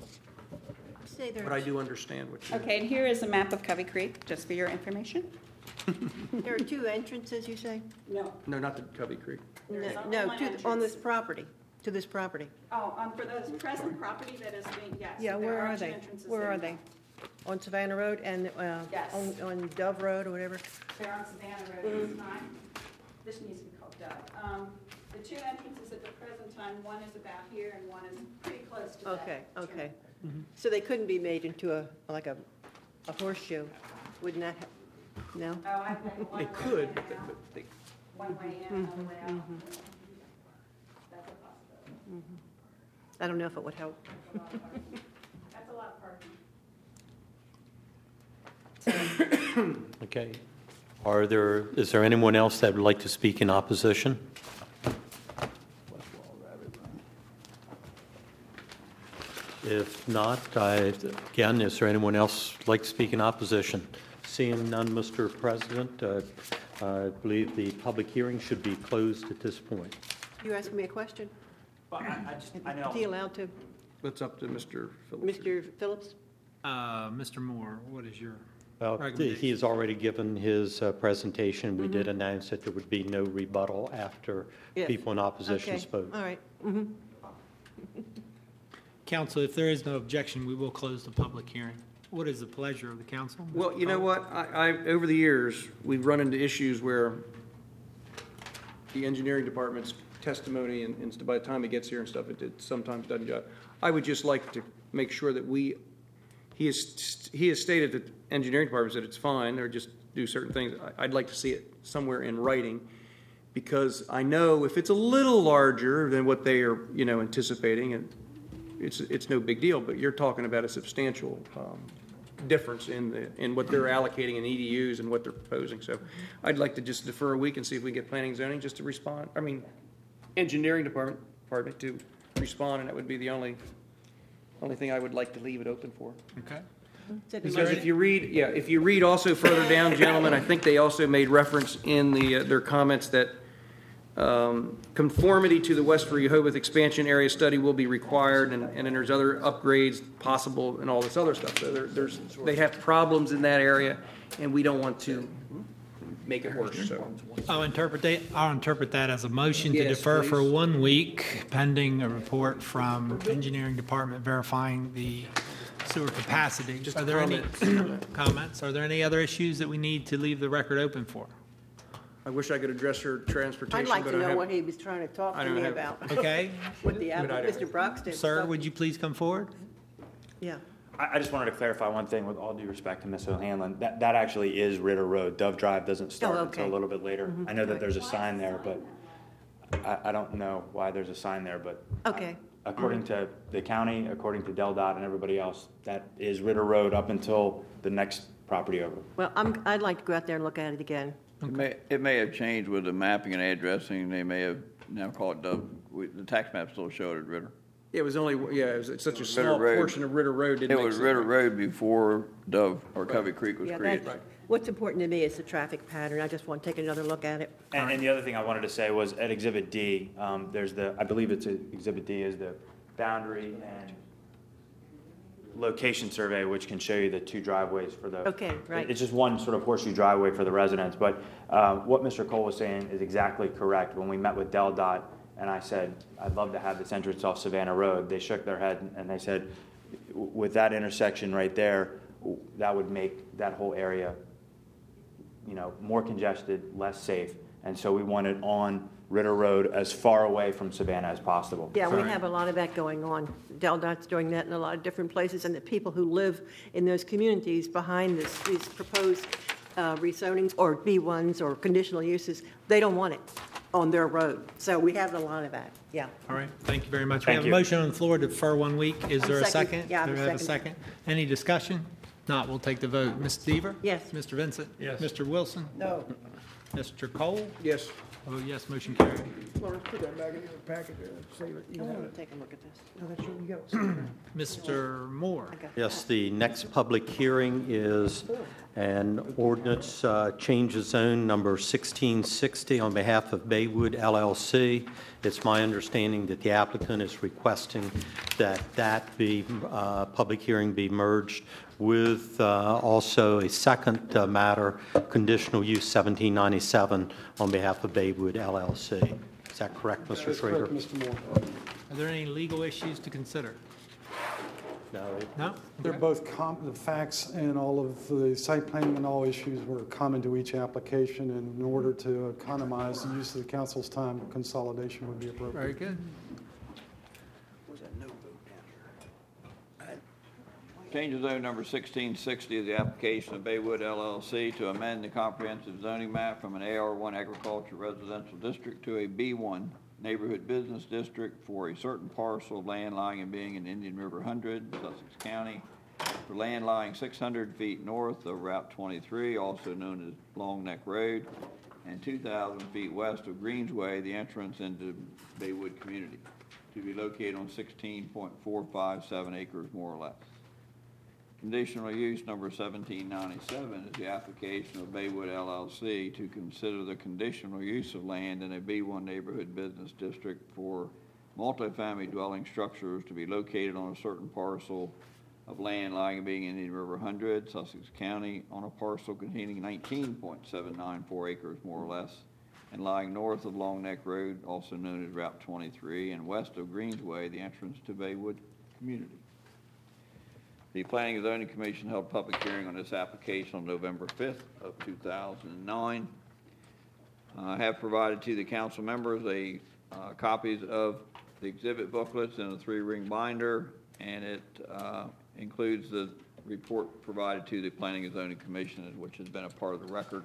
Say there but I do understand what you're. Okay, and here is a map of Covey Creek, just for your information. there are two entrances, you say? No. No, not the Covey Creek. There is No, only no, one to, on entrance. this property, to this property. Oh, um, for the present property that is being, yes. Yeah, there where are two they? entrances Where there are now. they? On Savannah Road and, uh, Yes. on, on Dove Road or whatever? They're on Savannah Road this time. This needs to be called Dove. Um, The two entrances at the present time, one is about here and one is pretty close to that. Okay, okay. So they couldn't be made into a, like a, a horseshoe? Wouldn't that, ha- no? Oh, I think one They way could, in but and out. but they, One way in, one way out. That's a possibility. I don't know if it would help. That's a lot of parking. Okay. Are there, is there anyone else that would like to speak in opposition? If not, I, again, is there anyone else who'd like to speak in opposition? Seeing none, Mister President, uh, I believe the public hearing should be closed at this point. You asking me a question? But I, I just, I Is he allowed to? that's up to Mister Phillips. Mister Phillips? Uh, Mister Moore, what is your Well, recommendation? he has already given his uh, presentation. We did announce that there would be no rebuttal after Yes. people in opposition Okay, spoke. all right. Mhm. Council, if there is no objection, we will close the public hearing. What is the pleasure of the council? Well, you know what, I, I, over the years, we've run into issues where the engineering department's testimony and, and by the time it gets here and stuff, it, it sometimes doesn't jive. I would just like to make sure that we, he has, he has stated that engineering department said it's fine, or just do certain things. I, I'd like to see it somewhere in writing, because I know if it's a little larger than what they are, you know, anticipating, and it's, it's no big deal, but you're talking about a substantial, um, difference in the, in what they're allocating in E D Us and what they're proposing. So I'd like to just defer a week and see if we can get planning and zoning just to respond, I mean, engineering department, pardon me, to respond, and that would be the only, only thing I would like to leave it open for. Okay. Is that the Because motion? if you read, yeah, if you read also further down, gentlemen, I think they also made reference in the, uh, their comments that um, conformity to the West Rehoboth expansion area study will be required, and, and then there's other upgrades possible and all this other stuff. So there, there's, they have problems in that area, and we don't want to make it worse, so. I'll interpret that, I'll interpret that as a motion to Yes, defer for please. one week pending a report from engineering department verifying the sewer capacity. Just Are there any comments. comments? Are there any other issues that we need to leave the record open for? I wish I could address your transportation, I'd like but to I know have- what he was trying to talk I to don't me have- about. Okay. With the, app- Good idea. Mister Broxton. Sir, would you please come forward? Yeah. I, I just wanted to clarify one thing with all due respect to Miss O'Hanlon. That, that actually is Ritter Road. Dove Drive doesn't start Oh, until a okay. little bit later. I know that there's a sign there, but I, I don't know why there's a sign there, but Okay. according to the county, according to Del Dot and everybody else, that is Ritter Road up until the next property over. Well, I'm, I'd like to go out there and look at it again. It may, it may have changed with the mapping and addressing. They may have now called it Dove. We- The tax map still showed it Ritter. Yeah, it was only, yeah, it was such a Ritter small Road. portion of Ritter Road, didn't It make was sense. Ritter Road before Dove or Covey Creek was Yeah, created. that's, what's important to me is the traffic pattern. I just want to take another look at it. And, and the other thing I wanted to say was at Exhibit D, um, there's the, I believe it's a, Exhibit D is the boundary and location survey, which can show you the two driveways for the. Okay, right. It's just one sort of horseshoe driveway for the residents, but, uh, what Mister Cole was saying is exactly correct. When we met with Del Dot, and I said, I'd love to have this entrance off Savannah Road, they shook their head and they said, "W- with that intersection right there, w- that would make that whole area, you know, more congested, less safe. And so we want it on Ritter Road as far away from Savannah as possible." Yeah, we Sorry. have a lot of that going on. Del Dot's doing that in a lot of different places, and the people who live in those communities behind this, these proposed uh, rezonings or B ones or conditional uses, they don't want it on their road. So we have a lot of that, yeah. All right, thank you very much. We Thank have a you. motion on the floor to defer one week. Is there a Second. second? Yeah, Do I'm we have a second. second? Any discussion? Not, we'll take the vote. Miz Deaver? Yes. Mister Vincent? Yes. Mister Wilson? No. Mister Cole? Yes. Oh, yes, motion carried. Put that back in your packet there, save it. I want to take a look at this. No, that's what you got. Mister Moore? I got Yes, the next public hearing is an ordinance uh, change of zone number sixteen sixty on behalf of Baywood L L C. It's my understanding that the applicant is requesting that that be, uh, public hearing be merged with uh, also a second uh, matter, conditional use seventeen ninety-seven on behalf of Baywood L L C. Is that correct, Mister Schrader? Mister Moore. Are there any legal issues to consider? No, it- No? They're both, com- the facts and all of the site planning and all issues were common to each application, and in order to economize the use of the council's time, consolidation would be appropriate. Very good. Change of zone number sixteen sixty is the application of Baywood L L C to amend the comprehensive zoning map from an A R one agriculture residential district to a B one neighborhood business district for a certain parcel of land lying and being in Indian River Hundred, Sussex County, for land lying six hundred feet north of Route twenty-three, also known as Long Neck Road, and two thousand feet west of Greensway, the entrance into Baywood community, to be located on sixteen point four five seven acres, more or less. Conditional use number seventeen ninety-seven is the application of Baywood L L C to consider the conditional use of land in a B one neighborhood business district for multifamily dwelling structures to be located on a certain parcel of land lying and being in Indian River Hundred, Sussex County, on a parcel containing nineteen point seven nine four acres, more or less, and lying north of Long Neck Road, also known as Route twenty-three, and west of Greensway, the entrance to Baywood community. The Planning and Zoning Commission held a public hearing on this application on November fifth of two thousand nine. I have provided to the council members a uh, copies of the exhibit booklets in a three-ring binder, and it uh, includes the report provided to the Planning and Zoning Commission, which has been a part of the record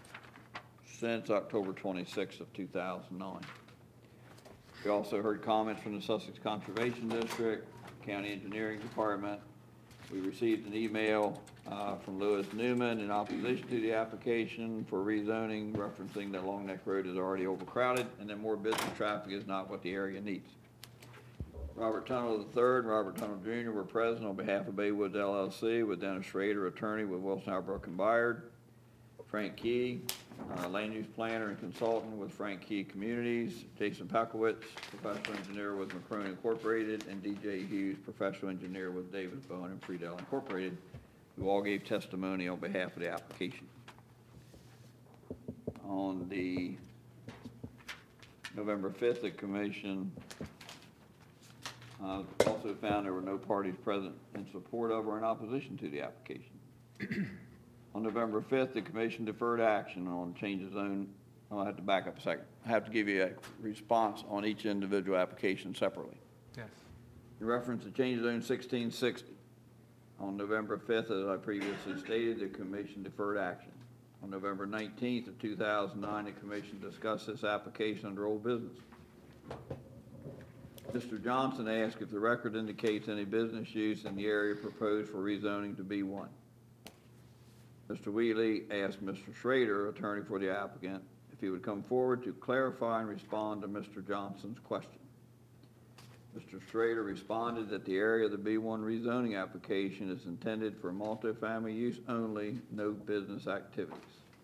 since October twenty-sixth of two thousand nine. We also heard comments from the Sussex Conservation District, County Engineering Department. We received an email uh, from Lewis Newman in opposition to the application for rezoning, referencing that Long Neck Road is already overcrowded and that more business traffic is not what the area needs. Robert Tunnell the third and Robert Tunnell Junior were present on behalf of Baywood L L C with Dennis Schrader, attorney with Wilson, Albrook and Byard, Frank Key, uh, land use planner and consultant with Frank Key Communities, Jason Pakowitz, professional engineer with McCrone Incorporated, and D J Hughes, professional engineer with Davis Bowen and Friedel Incorporated, who all gave testimony on behalf of the application. On the November fifth, the commission uh, also found there were no parties present in support of or in opposition to the application. On November fifth, the commission deferred action on change of zone. Oh, I have to back up a second. I have to give you a response on each individual application separately. Yes. In reference to change of zone sixteen sixty, on November fifth, as I previously stated, the commission deferred action. On November nineteenth of two thousand nine, the commission discussed this application under old business. Mister Johnson asked if the record indicates any business use in the area proposed for rezoning to B one. Mister Wheatley asked Mister Schrader, attorney for the applicant, if he would come forward to clarify and respond to Mister Johnson's question. Mister Schrader responded that the area of the B one rezoning application is intended for multifamily use only, no business activities.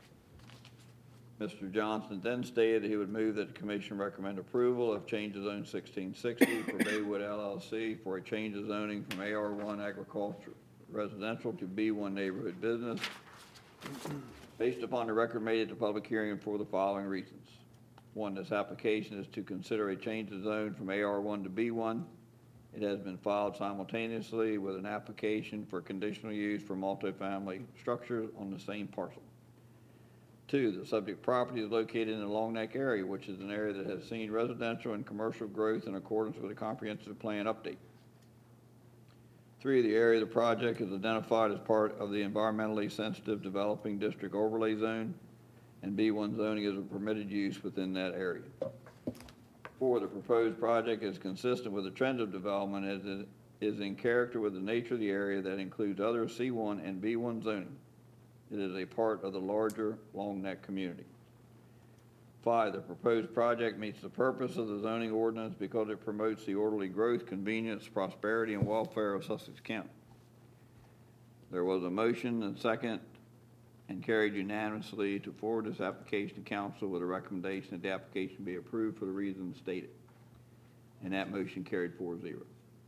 Mister Johnson then stated he would move that the commission recommend approval of change of zone sixteen sixty for Baywood L L C for a change of zoning from A R one agriculture residential to B one neighborhood business, based upon the record made at the public hearing for the following reasons. One, this application is to consider a change of zone from A R one to B one. It has been filed simultaneously with an application for conditional use for multifamily structures on the same parcel. Two, the subject property is located in the Long Neck area, which is an area that has seen residential and commercial growth in accordance with the comprehensive plan update. Three, the area of the project is identified as part of the environmentally sensitive developing district overlay zone, and B one zoning is a permitted use within that area. Four, the proposed project is consistent with the trend of development as it is in character with the nature of the area that includes other C one and B one zoning. It is a part of the larger Long Neck community. Five, the proposed project meets the purpose of the zoning ordinance because it promotes the orderly growth, convenience, prosperity, and welfare of Sussex County. There was a motion and second and carried unanimously to forward this application to council with a recommendation that the application be approved for the reasons stated. And that motion carried four zero.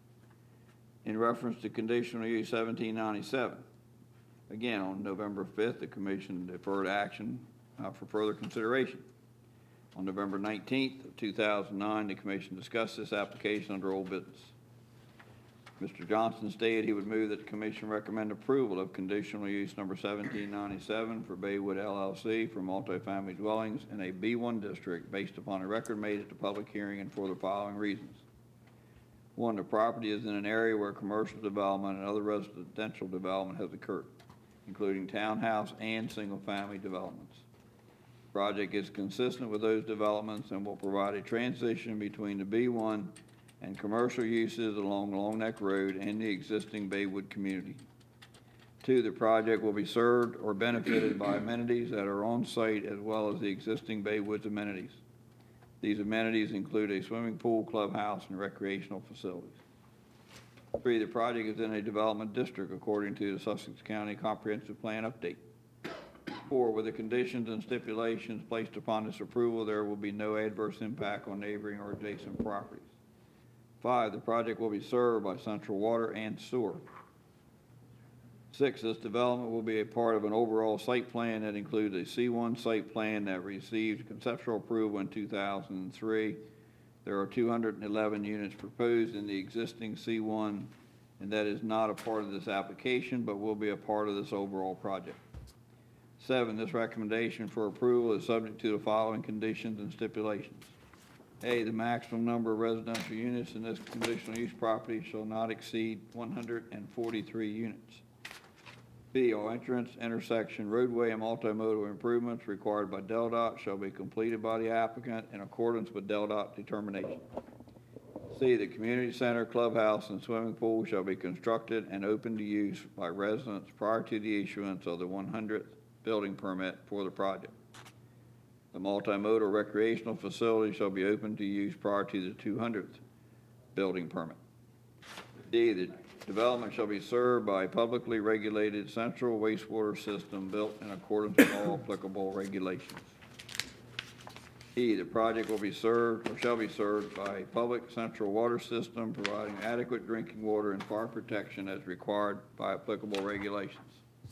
In reference to conditional use seventeen ninety-seven, again, on November fifth, the commission deferred action uh, for further consideration. On November nineteenth of two thousand nine, the commission discussed this application under old business. Mister Johnson stated he would move that the commission recommend approval of conditional use number seventeen ninety-seven for Baywood L L C for multifamily dwellings in a B one district based upon a record made at the public hearing and for the following reasons. One, the property is in an area where commercial development and other residential development has occurred, including townhouse and single-family developments. The project is consistent with those developments and will provide a transition between the B one and commercial uses along Long Neck Road and the existing Baywood community. Two, the project will be served or benefited by amenities that are on site as well as the existing Baywood's amenities. These amenities include a swimming pool, clubhouse, and recreational facilities. Three, the project is in a development district according to the Sussex County Comprehensive Plan update. Four, with the conditions and stipulations placed upon this approval, there will be no adverse impact on neighboring or adjacent properties. Five, the project will be served by central water and sewer. Six, this development will be a part of an overall site plan that includes a C one site plan that received conceptual approval in two thousand three. There are two hundred eleven units proposed in the existing C one, and that is not a part of this application, but will be a part of this overall project. Seven, this recommendation for approval is subject to the following conditions and stipulations. A, the maximum number of residential units in this conditional use property shall not exceed one hundred forty-three units. B, all entrance, intersection, roadway, and multimodal improvements required by DelDOT shall be completed by the applicant in accordance with DelDOT determination. C, the community center, clubhouse, and swimming pool shall be constructed and open to use by residents prior to the issuance of the one hundredth building permit for the project. The multimodal recreational facility shall be open to use prior to the two hundredth building permit. D, the development shall be served by a publicly regulated central wastewater system built in accordance with all applicable regulations. E, the project will be served or shall be served by a public central water system providing adequate drinking water and fire protection as required by applicable regulations.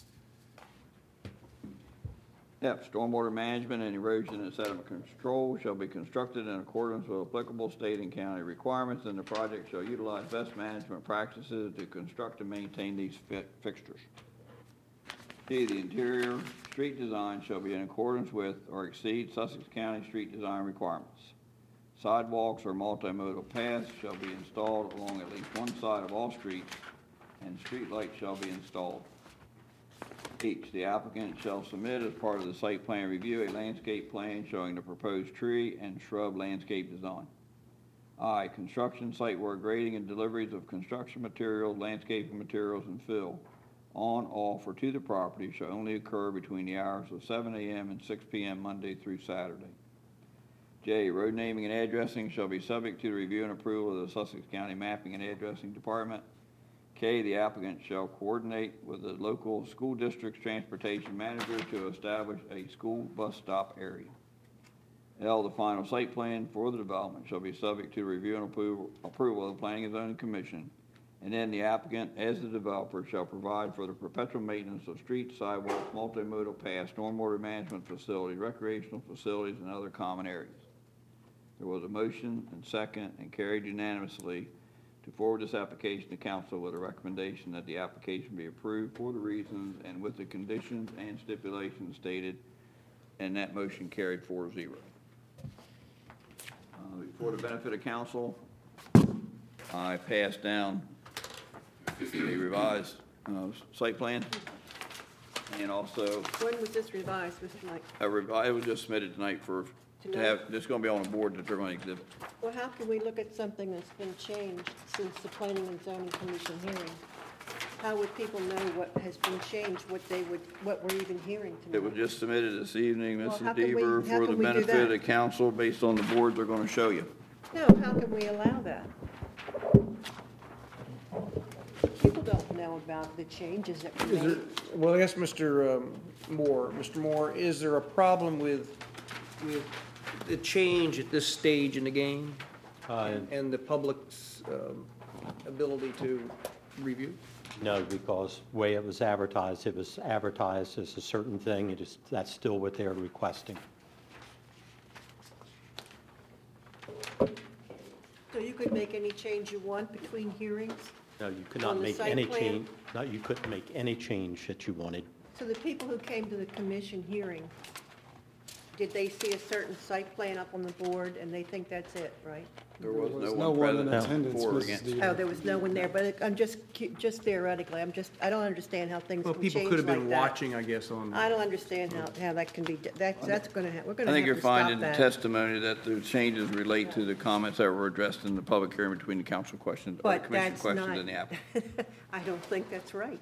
F, stormwater management and erosion and sediment control shall be constructed in accordance with applicable state and county requirements, and the project shall utilize best management practices to construct and maintain these fi- fixtures. G, the interior street design shall be in accordance with or exceed Sussex County street design requirements. Sidewalks or multimodal paths shall be installed along at least one side of all streets, and street lights shall be installed. H, the applicant shall submit as part of the site plan review a landscape plan showing the proposed tree and shrub landscape design. I, construction site work grading and deliveries of construction materials, landscaping materials, and fill on, off, or to the property shall only occur between the hours of seven a.m. and six p.m. Monday through Saturday. J, road naming and addressing shall be subject to the review and approval of the Sussex County Mapping and Addressing Department. K, the applicant shall coordinate with the local school district's transportation manager to establish a school bus stop area. L, the final site plan for the development shall be subject to review and approval, approval of the Planning and Zoning Commission, and then the applicant, as the developer, shall provide for the perpetual maintenance of streets, sidewalks, multimodal paths, stormwater management facilities, recreational facilities, and other common areas. There was a motion and second and carried unanimously to forward this application to council with a recommendation that the application be approved for the reasons and with the conditions and stipulations stated, and that motion carried four zero. Uh, for the benefit of council, I passed down a revised uh, site plan, and also When was this revised, Mister Knight? a revi- it was just submitted tonight for to Tonight? have. It's going to be on the board that they're going to exhibit. Well, how can we look at something that's been changed since the Planning and Zoning Commission hearing? How would people know what has been changed, what they would, what we're even hearing tonight? It was just submitted this evening, Well, Missus how can we- Deaver, how for the can we do benefit of that? the council, based on the board they're going to show you. No, how can we allow that? People don't know about the changes that were Is there, made. well, I asked Mister um, Moore, Mister Moore, is there a problem with, with the change at this stage in the game Uh, and the public's um, ability to review? No, because the way it was advertised, it was advertised as a certain thing. It is, that's still what they're requesting. So you could make any change you want between hearings? No, you could On not the make site any plan? change, no, you couldn't make any change that you wanted. So the people who came to the commission hearing, did they see a certain site plan up on the board and they think that's it, right? There was There was no no one one in present attendance, for or Missus against. Deaver. Oh, there was no one there, but I'm just, cu- just theoretically, I'm just, I don't understand how things Well, can people change could have been like that. watching, I guess, on. I don't understand how, how that can be, d- that, that's gonna, ha- we're I gonna think have you'll to find stop in the that. testimony that the changes relate to the comments that were addressed in the public hearing between the council questions, or the But commission that's questions not, and the applicant. I don't think that's right.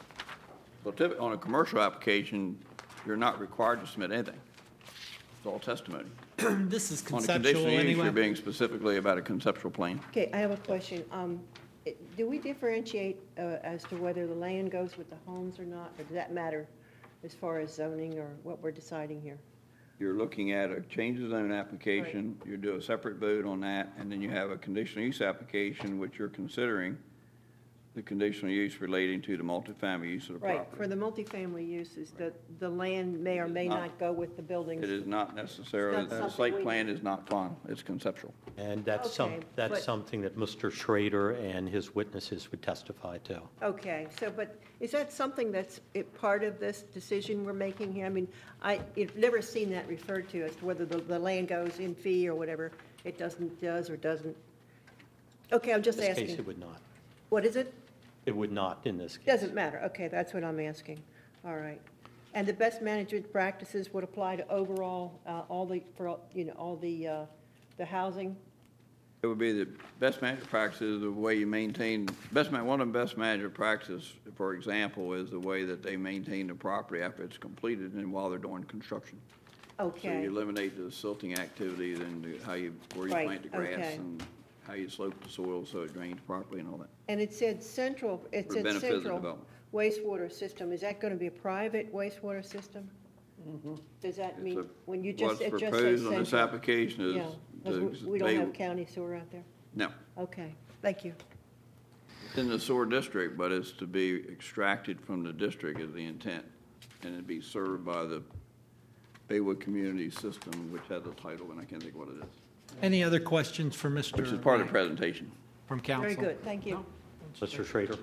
Well, typically, on a commercial application, you're not required to submit anything. It's all testimony. This is On a conceptual conditional use, anyway. you're being specifically about a conceptual plan. Okay, I have a question. Um, it- do we differentiate, uh, as to whether the land goes with the homes or not? Or does that matter as far as zoning or what we're deciding here? You're looking at a change of zone application, you do a separate vote on that, and then you have a conditional use application, which you're considering the conditional use relating to the multifamily use of the Right, for property. the multifamily uses, the, the land may or may not- not go with the buildings. It is not necessarily, It's not the something site we- plan is not final, it's conceptual. And that's some, Okay, that's but- something that Mister Schrader and his witnesses would testify to. Okay, so, but is that something that's it, part of this decision we're making here? I mean, I, I've never seen that referred to as to whether the, the land goes in fee or whatever. It doesn't, does or doesn't. Okay, I'm In just this case, asking. it would not. What is it? It would not in this case. Doesn't matter, okay, that's what I'm asking, all right. And the best management practices would apply to overall, uh, all the, for, all- you know, all the, uh, the housing? It would be the best management practices, the way you maintain, best man, one of the best management practices, for example, is the way that they maintain the property after it's completed and while they're doing construction. So Okay, you eliminate the silting activities and the- how you, where you Right, plant the grass okay. and how you slope the soil so it drains properly and all that. and it said central, it For said benefit of the central development. wastewater system, is that gonna be a private wastewater system? Does that It's mean, a- when you just, it What's just says proposed on this central? application is. Yeah, 'cause to- we we don't they- have county sewer out there? No, Okay, thank you. it's in the sewer district, but it's to be extracted from the district is the intent. And it'd be served by the Baywood Community System, which has a title, and I can't think what it is, Any other questions for Mister which is part of the presentation. From council? Very good, thank you. Mister Schrader?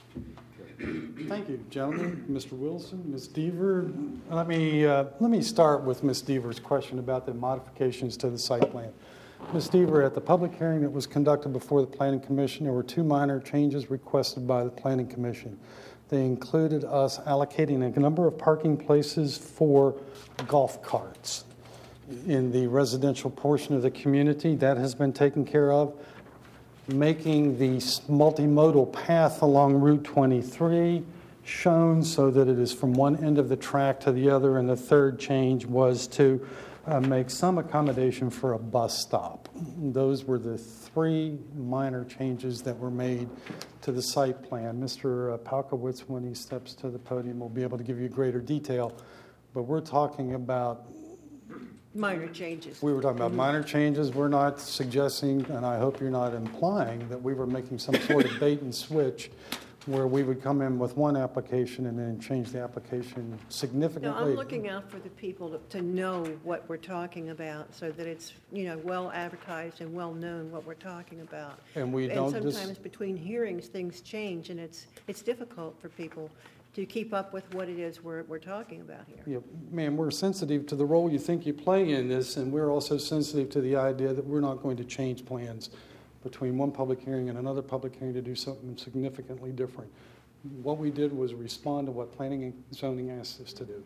Thank you, gentlemen. Mister Wilson, Miz Deaver. Let me, uh, let me start with Miz Deaver's question about the modifications to the site plan. Miz Deaver, at the public hearing that was conducted before the Planning Commission, there were two minor changes requested by the Planning Commission. They included us allocating a number of parking places for golf carts in the residential portion of the community. That has been taken care of. Making the multimodal path along Route twenty-three shown so that it is from one end of the track to the other. And the third change was to uh, make some accommodation for a bus stop. Those were the three minor changes that were made to the site plan. Mister Palkowitz, when he steps to the podium, will be able to give you greater detail. But we're talking about Minor changes. we were talking about minor changes. We're not suggesting, and I hope you're not implying, that we were making some sort of bait and switch where we would come in with one application and then change the application No, significantly. I'm looking out for the people to, to know what we're talking about, so that it's, you know, well advertised and well known what we're talking about. And we don't And dis- sometimes between hearings, things change, and it's, it's difficult for people to keep up with what it is we're, we're talking about here. Yeah, ma'am, we're sensitive to the role you think you play in this, and we're also sensitive to the idea that we're not going to change plans between one public hearing and another public hearing to do something significantly different. What we did was respond to what planning and zoning asked us to do.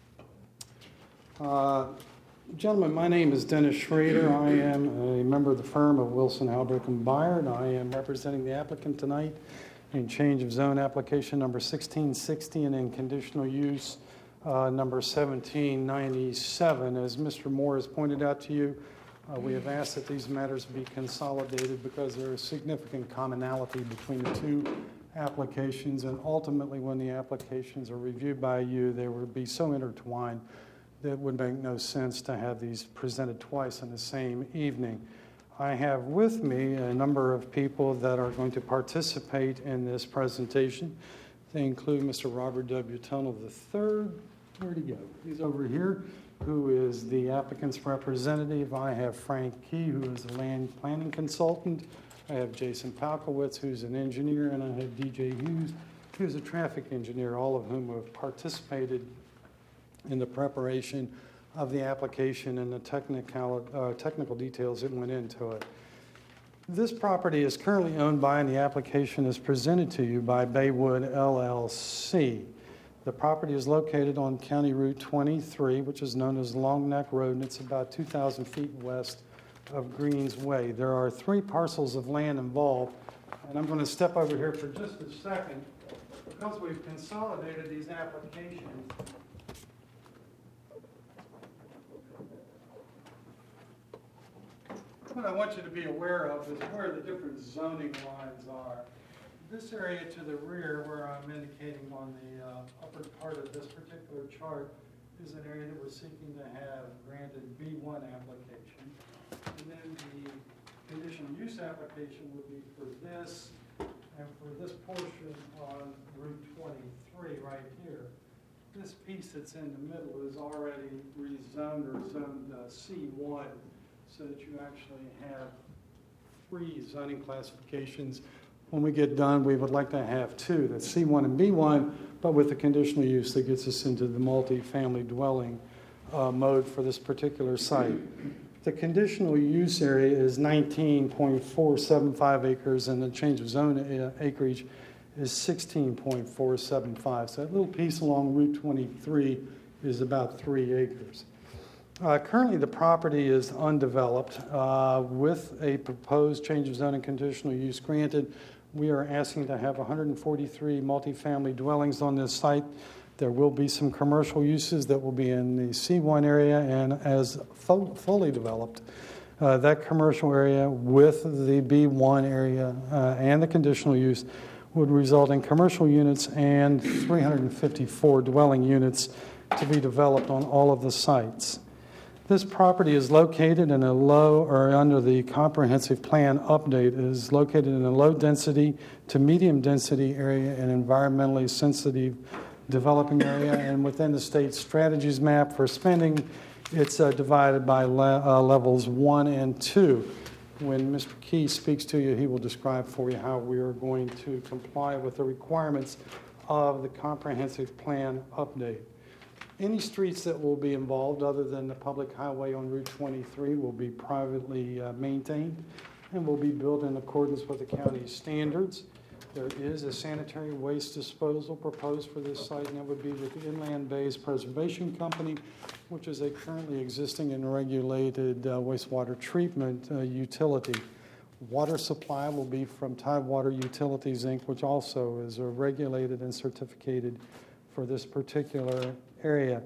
Uh, Gentlemen, my name is Dennis Schrader. I am a member of the firm of Wilson, Albrecht and Byard. I am representing the applicant tonight in change of zone application number sixteen sixty and in conditional use uh, number seventeen ninety-seven. As Mister Moore has pointed out to you, uh, we have asked that these matters be consolidated because there is significant commonality between the two applications, and ultimately when the applications are reviewed by you, they will be so intertwined that it would make no sense to have these presented twice in the same evening. I have with me a number of people that are going to participate in this presentation. They include Mister Robert W. Tunnell the third. Where'd he go? He's over here, who is the applicant's representative. I have Frank Key, who is a land planning consultant. I have Jason Palkowitz, who's an engineer, and I have D J Hughes, who's a traffic engineer, all of whom have participated in the preparation of the application and the technical, uh, technical details that went into it. This property is currently owned by, and the application is presented to you by Baywood L L C. The property is located on County Route twenty-three, which is known as Long Neck Road, and it's about two thousand feet west of Greens Way. There are three parcels of land involved, and I'm going to step over here for just a second because we've consolidated these applications. What I want you to be aware of is where the different zoning lines are. This area to the rear, where I'm indicating on the uh, upper part of this particular chart, is an area that we're seeking to have granted B one application. And then the conditional use application would be for this and for this portion on Route twenty-three right here. This piece that's in the middle is already rezoned or zoned uh, C one, so that you actually have three zoning classifications. When we get done, we would like to have two, that's C one and B one, but with the conditional use that gets us into the multi-family dwelling uh, mode for this particular site. The conditional use area is nineteen point four seven five acres, and the change of zone uh, acreage is sixteen point four seven five. So that little piece along Route twenty-three is about three acres. Uh, currently, the property is undeveloped. Uh, with a proposed change of zone and conditional use granted, we are asking to have one hundred forty-three multifamily dwellings on this site. There will be some commercial uses that will be in the C one area, and as fu- fully developed, uh, that commercial area with the B one area uh, and the conditional use would result in commercial units and three hundred fifty-four dwelling units to be developed on all of the sites. This property is located in a low, or under the comprehensive plan update, is located in a low density to medium density area and environmentally sensitive developing area. And within the state strategies map for spending, it's uh, divided by le- uh, levels one and two. When Mister Key speaks to you, he will describe for you how we are going to comply with the requirements of the comprehensive plan update. Any streets that will be involved other than the public highway on Route twenty-three will be privately uh, maintained and will be built in accordance with the county's standards. There is a sanitary waste disposal proposed for this site, and that would be with the Inland Bays Preservation Company, which is a currently existing and regulated uh, wastewater treatment uh, utility. Water supply will be from Tidewater Utilities, Incorporated, which also is uh, regulated and certificated for this particular area.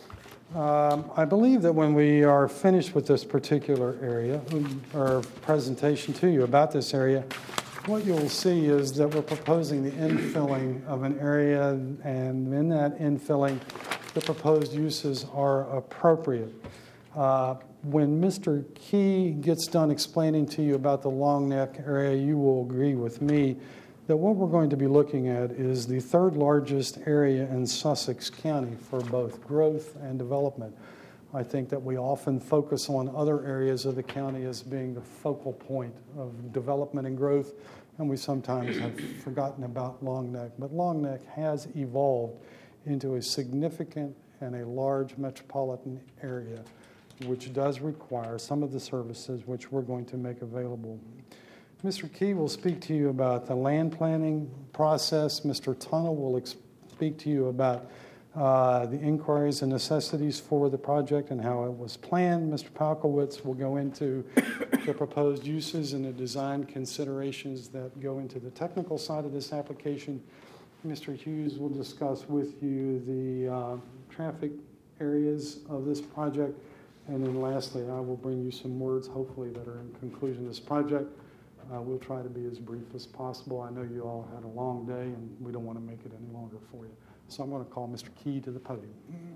Um, I believe that when we are finished with this particular area, or presentation to you about this area, what you'll see is that we're proposing the infilling of an area, and in that infilling, the proposed uses are appropriate. Uh, when Mister Key gets done explaining to you about the Long Neck area, you will agree with me that what we're going to be looking at is the third largest area in Sussex County for both growth and development. I think that we often focus on other areas of the county as being the focal point of development and growth, and we sometimes have forgotten about Long Neck. But Long Neck has evolved into a significant and a large metropolitan area, which does require some of the services which we're going to make available. Mister Key will speak to you about the land planning process. Mister Tunnell will ex- speak to you about uh, the inquiries and necessities for the project and how it was planned. Mister Palkowitz will go into the proposed uses and the design considerations that go into the technical side of this application. Mister Hughes will discuss with you the uh, traffic areas of this project. And then lastly, I will bring you some words, hopefully, that are in conclusion of this project. Uh, we'll try to be as brief as possible. I know you all had a long day, and we don't want to make it any longer for you. So I'm going to call Mister Key to the podium.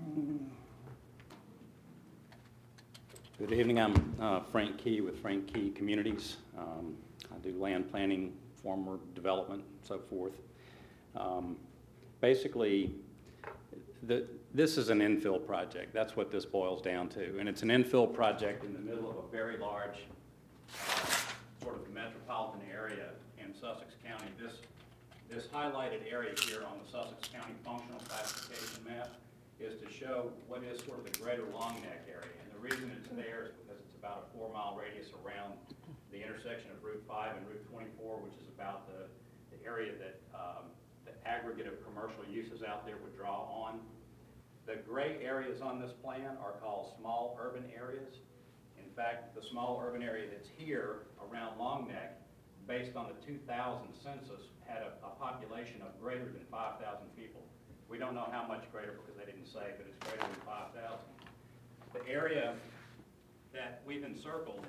Good evening. I'm uh, Frank Key with Frank Key Communities. Um, I do land planning, former development, and so forth. Um, basically, the, this is an infill project. That's what this boils down to. And it's an infill project in the middle of a very large uh, sort of metropolitan area in Sussex County. This, this highlighted area here on the Sussex County functional classification map is to show what is sort of the greater Long Neck area. And the reason it's there is because it's about a four-mile radius around the intersection of Route five and Route twenty-four, which is about the, the area that um, the aggregate of commercial uses out there would draw on. The gray areas on this plan are called small urban areas. In fact, the small urban area that's here around Long Neck, based on the two thousand census, had a, a population of greater than five thousand people. We don't know how much greater because they didn't say, but it's greater than five thousand. The area that we've encircled,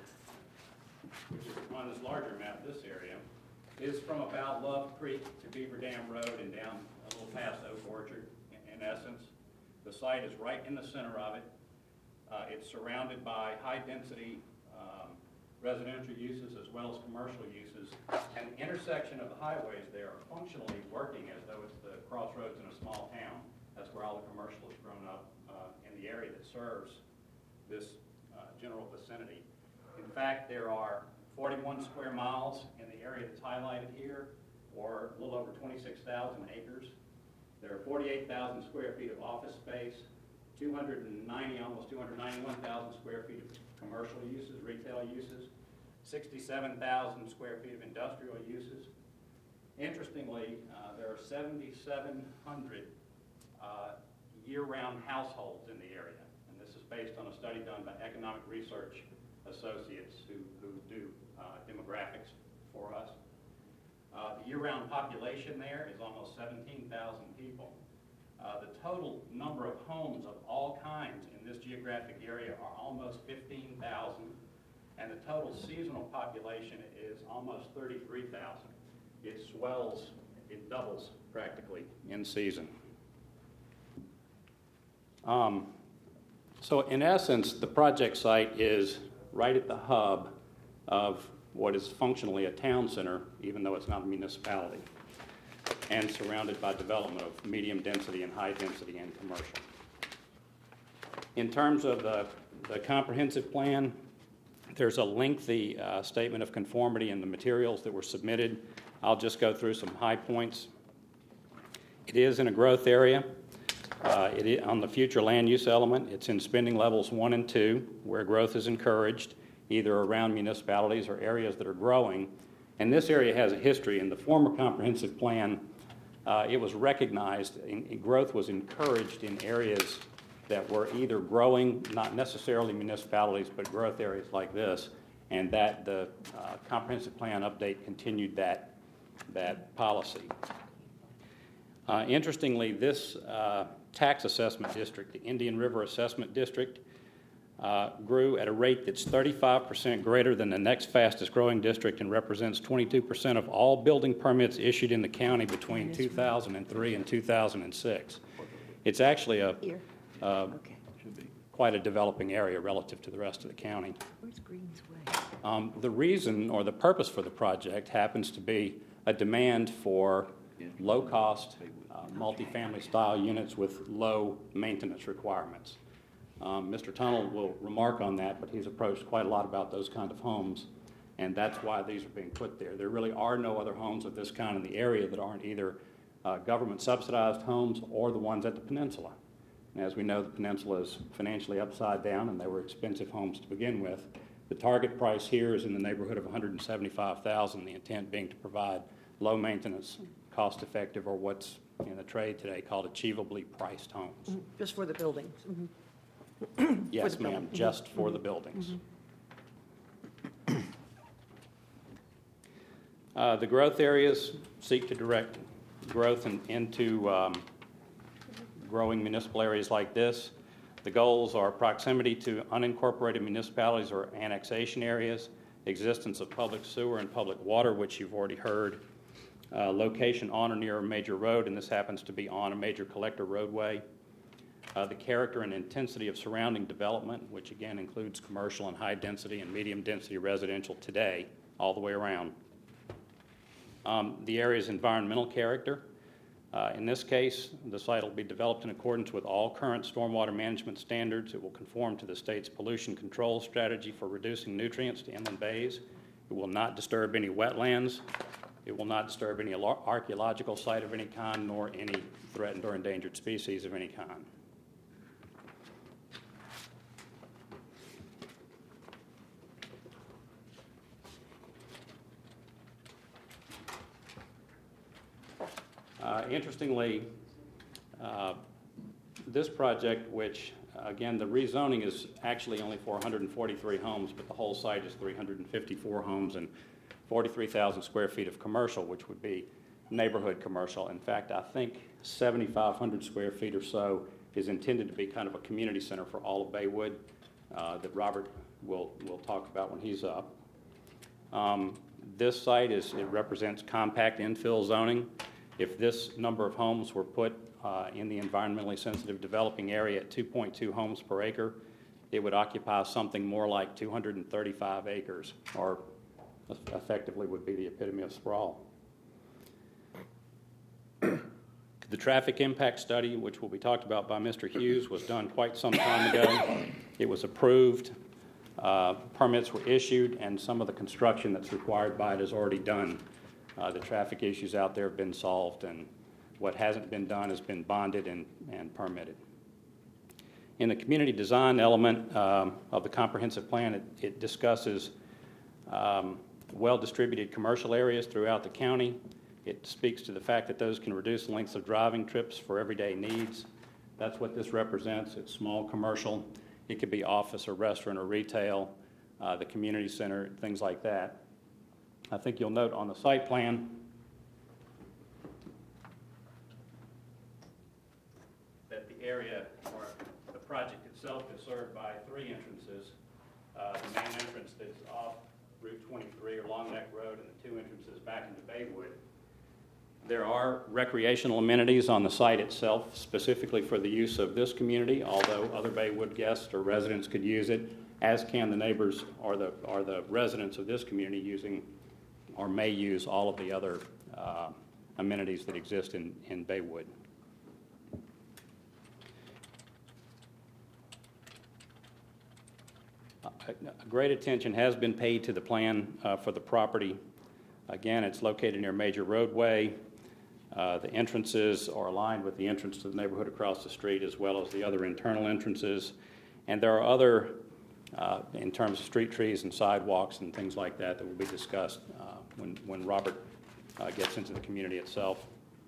which is on this larger map, this area, is from about Love Creek to Beaver Dam Road and down a little past Oak Orchard, in, in essence. The site is right in the center of it. Uh, it's surrounded by high-density um, residential uses as well as commercial uses. And the intersection of the highways there are functionally working as though it's the crossroads in a small town. That's where all the commercial has grown up uh, in the area that serves this uh, general vicinity. In fact, there are forty-one square miles in the area that's highlighted here, or a little over twenty-six thousand acres. There are forty-eight thousand square feet of office space, two hundred ninety, almost two hundred ninety-one thousand square feet of commercial uses, retail uses, sixty-seven thousand square feet of industrial uses. Interestingly, uh, there are seventy-seven hundred uh, year-round households in the area, and this is based on a study done by Economic Research Associates who, who do uh, demographics for us. Uh, the year-round population there is almost seventeen thousand people. Uh, the total number of homes of all kinds in this geographic area are almost fifteen thousand, and the total seasonal population is almost thirty-three thousand. It swells, it doubles practically in season. Um, so in essence, the project site is right at the hub of what is functionally a town center, even though it's not a municipality, and surrounded by development of medium density and high density and commercial. In terms of the, the comprehensive plan, there's a lengthy uh, statement of conformity in the materials that were submitted. I'll just go through some high points. It is in a growth area. Uh, it is, on the future land use element, it's in spending levels one and two, where growth is encouraged, either around municipalities or areas that are growing. And this area has a history. In the former comprehensive plan, uh, it was recognized, in, in growth was encouraged in areas that were either growing, not necessarily municipalities, but growth areas like this, and that the uh, comprehensive plan update continued that, that policy. Uh, interestingly, this uh, tax assessment district, the Indian River Assessment District, Uh, grew at a rate that's thirty-five percent greater than the next fastest growing district and represents twenty-two percent of all building permits issued in the county between two thousand three and two thousand six. It's actually a uh, quite a developing area relative to the rest of the county. Where's Greens Way? Um, the reason or the purpose for the project happens to be a demand for low-cost, uh, multifamily style units with low maintenance requirements. Um, Mister Tunnell will remark on that, but he's approached quite a lot about those kind of homes, and that's why these are being put there. There really are no other homes of this kind in the area that aren't either uh, government-subsidized homes or the ones at the peninsula. And as we know, the peninsula is financially upside down, and they were expensive homes to begin with. The target price here is in the neighborhood of one hundred seventy-five thousand dollars, the intent being to provide low-maintenance, cost-effective, or what's in the trade today called achievably priced homes. Mm-hmm. Just for the buildings? Mm-hmm. Yes, ma'am, just for the buildings. Uh, the growth areas seek to direct growth in, into um, growing municipal areas like this. The goals are proximity to unincorporated municipalities or annexation areas, existence of public sewer and public water, which you've already heard, uh, location on or near a major road, and this happens to be on a major collector roadway. Uh, the character and intensity of surrounding development, which again includes commercial and high density and medium density residential today, all the way around. Um, the area's environmental character. Uh, in this case, the site will be developed in accordance with all current stormwater management standards. It will conform to the state's pollution control strategy for reducing nutrients to inland bays. It It will not disturb any wetlands. It will not disturb any al- archaeological site of any kind, nor any threatened or endangered species of any kind. Uh, interestingly, uh, this project, which again, the rezoning is actually only for one hundred forty-three homes, but the whole site is three hundred fifty-four homes and forty-three thousand square feet of commercial, which would be neighborhood commercial. In fact, I think seventy-five hundred square feet or so is intended to be kind of a community center for all of Baywood uh, that Robert will, will talk about when he's up. Um, this site is, it represents compact infill zoning. If this number of homes were put uh, in the environmentally sensitive developing area at two point two homes per acre, it would occupy something more like two hundred thirty-five acres, or effectively would be the epitome of sprawl. The traffic impact study, which will be talked about by Mister Hughes, was done quite some time ago. It was approved, uh, permits were issued, and some of the construction that's required by it is already done. Uh, the traffic issues out there have been solved, and what hasn't been done has been bonded and, and permitted. In the community design element um, of the comprehensive plan, it, it discusses um, well-distributed commercial areas throughout the county. It speaks to the fact that those can reduce the lengths of driving trips for everyday needs. That's what this represents. It's small commercial. It could be office or restaurant or retail, uh, the community center, things like that. I think you'll note on the site plan that the area or the project itself is served by three entrances. Uh, the main entrance that's off Route twenty-three or Long Neck Road, and the two entrances back into Baywood. There are recreational amenities on the site itself, specifically for the use of this community, although other Baywood guests or residents could use it, as can the neighbors or the, or the residents of this community using or may use all of the other uh, amenities that exist in, in Baywood. Uh, great attention has been paid to the plan uh, for the property. Again, it's located near a major roadway. Uh, the entrances are aligned with the entrance to the neighborhood across the street, as well as the other internal entrances. And there are other, uh, in terms of street trees and sidewalks and things like that, that will be discussed uh, when, when Robert uh, gets into the community itself.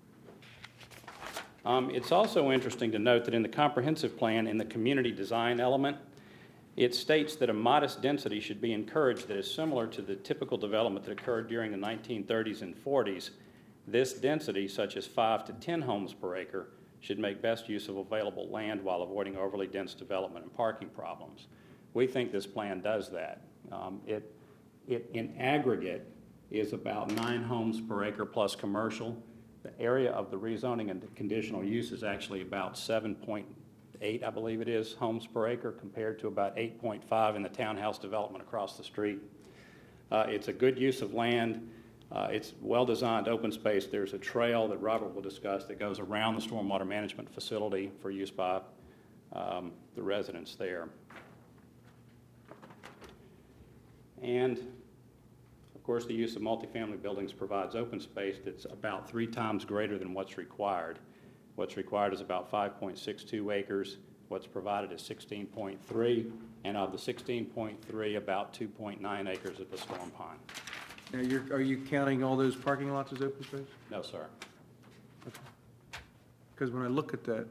Um, it's also interesting to note that in the comprehensive plan, in the community design element, it states that a modest density should be encouraged that is similar to the typical development that occurred during the nineteen thirties and forties. This density, such as five to ten homes per acre, should make best use of available land while avoiding overly dense development and parking problems. We think this plan does that. Um, it, it, in aggregate, is about nine homes per acre plus commercial. The area of the rezoning and the conditional use is actually about seven point eight, I believe it is, homes per acre, compared to about eight point five in the townhouse development across the street. Uh, it's a good use of land. Uh, it's well-designed open space. There's a trail that Robert will discuss that goes around the stormwater management facility for use by um, the residents there. And, of course, the use of multifamily buildings provides open space that's about three times greater than what's required. What's required is about five point six two acres. What's provided is sixteen point three, and of the sixteen point three, about two point nine acres at the Storm Pine. Now, you're, are you counting all those parking lots as open space? No, sir. Because when I look at that,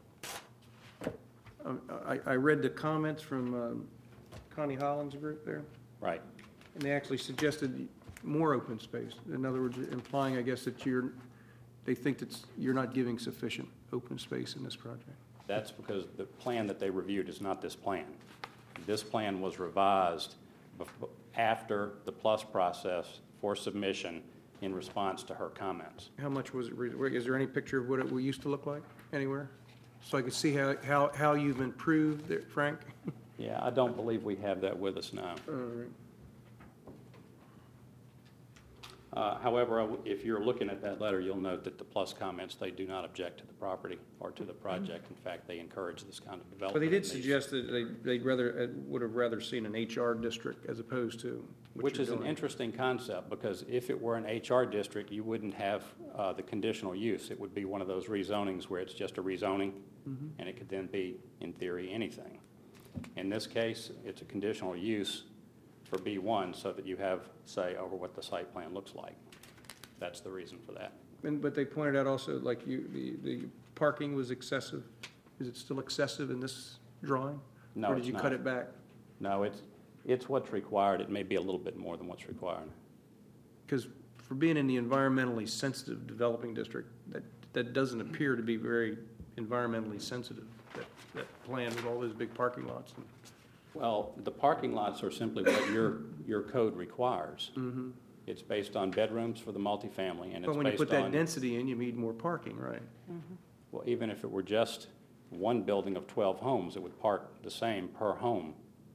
um, I, I read the comments from um, Connie Holland's group there, Right. and they actually suggested more open space. In other words, implying, I guess, that you're, they think that you're not giving sufficient open space in this project. That's because the plan that they reviewed is not this plan. This plan was revised before, after the plus process for submission in response to her comments. How much was it? re- Is there any picture of what it used to look like anywhere? So I could see how, how, how you've improved it, Frank? Yeah, I don't believe we have that with us now. All right. Uh, However, I w- if you're looking at that letter, you'll note that the plus comments, they do not object to the property or to the project. In fact, they encourage this kind of development. But they did in these- suggest that they, they'd rather, uh, would have rather seen an H R district as opposed to what Which you're is an doing. interesting concept, because if it were an H R district, you wouldn't have uh, the conditional use. It would be one of those rezonings where it's just a rezoning, and it could then be, in theory, anything. In this case, it's a conditional use for B one, so that you have say over what the site plan looks like. That's the reason for that. And, but they pointed out also, like you, the, the parking was excessive. Is it still excessive in this drawing? No, Or did it's you not. cut it back? No, it's, it's what's required. It may be a little bit more than what's required. Because for being in the environmentally sensitive developing district, that, that doesn't appear to be very environmentally sensitive, that, that plan with all those big parking lots. Well, the parking lots are simply what your, your code requires. Mm-hmm. It's based on bedrooms for the multifamily, and it's But when you based put that on, density in, you need more parking, right? well, even if it were just one building of twelve homes, it would park the same per home.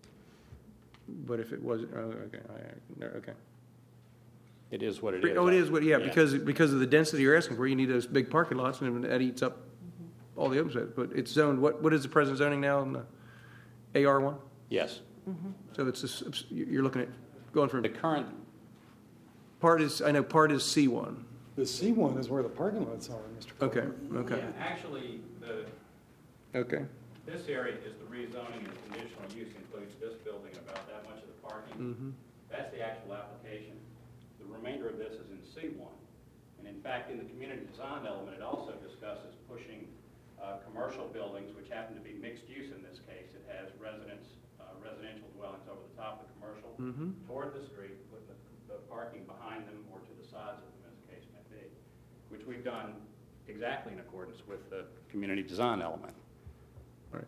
But if it was, oh, okay, I- no, okay. It is what it is. Oh, it is what, yeah, because, because of the density you're asking for, you need those big parking lots, and that eats up all the open space. But it's zoned, what, what is the present zoning now in the A R one? Yes. So it's, just- you're looking at going from, The current, part is, I know part is C one. The C one is where the parking lots are, Mister Cole. Okay, okay, actually, the, okay. this area is the rezoning, and the conditional use includes this building and about that much of the parking. Mm-hmm. That's the actual application. The remainder of this is in C one. And in fact, in the community design element, it also discusses pushing uh, commercial buildings, which happen to be mixed use in this case. It has residence, uh, residential dwellings over the top of the commercial Mm-hmm. toward the street, putting the, the parking behind them or to the sides of them, as the case may be, which we've done exactly in accordance with the community design element. Right.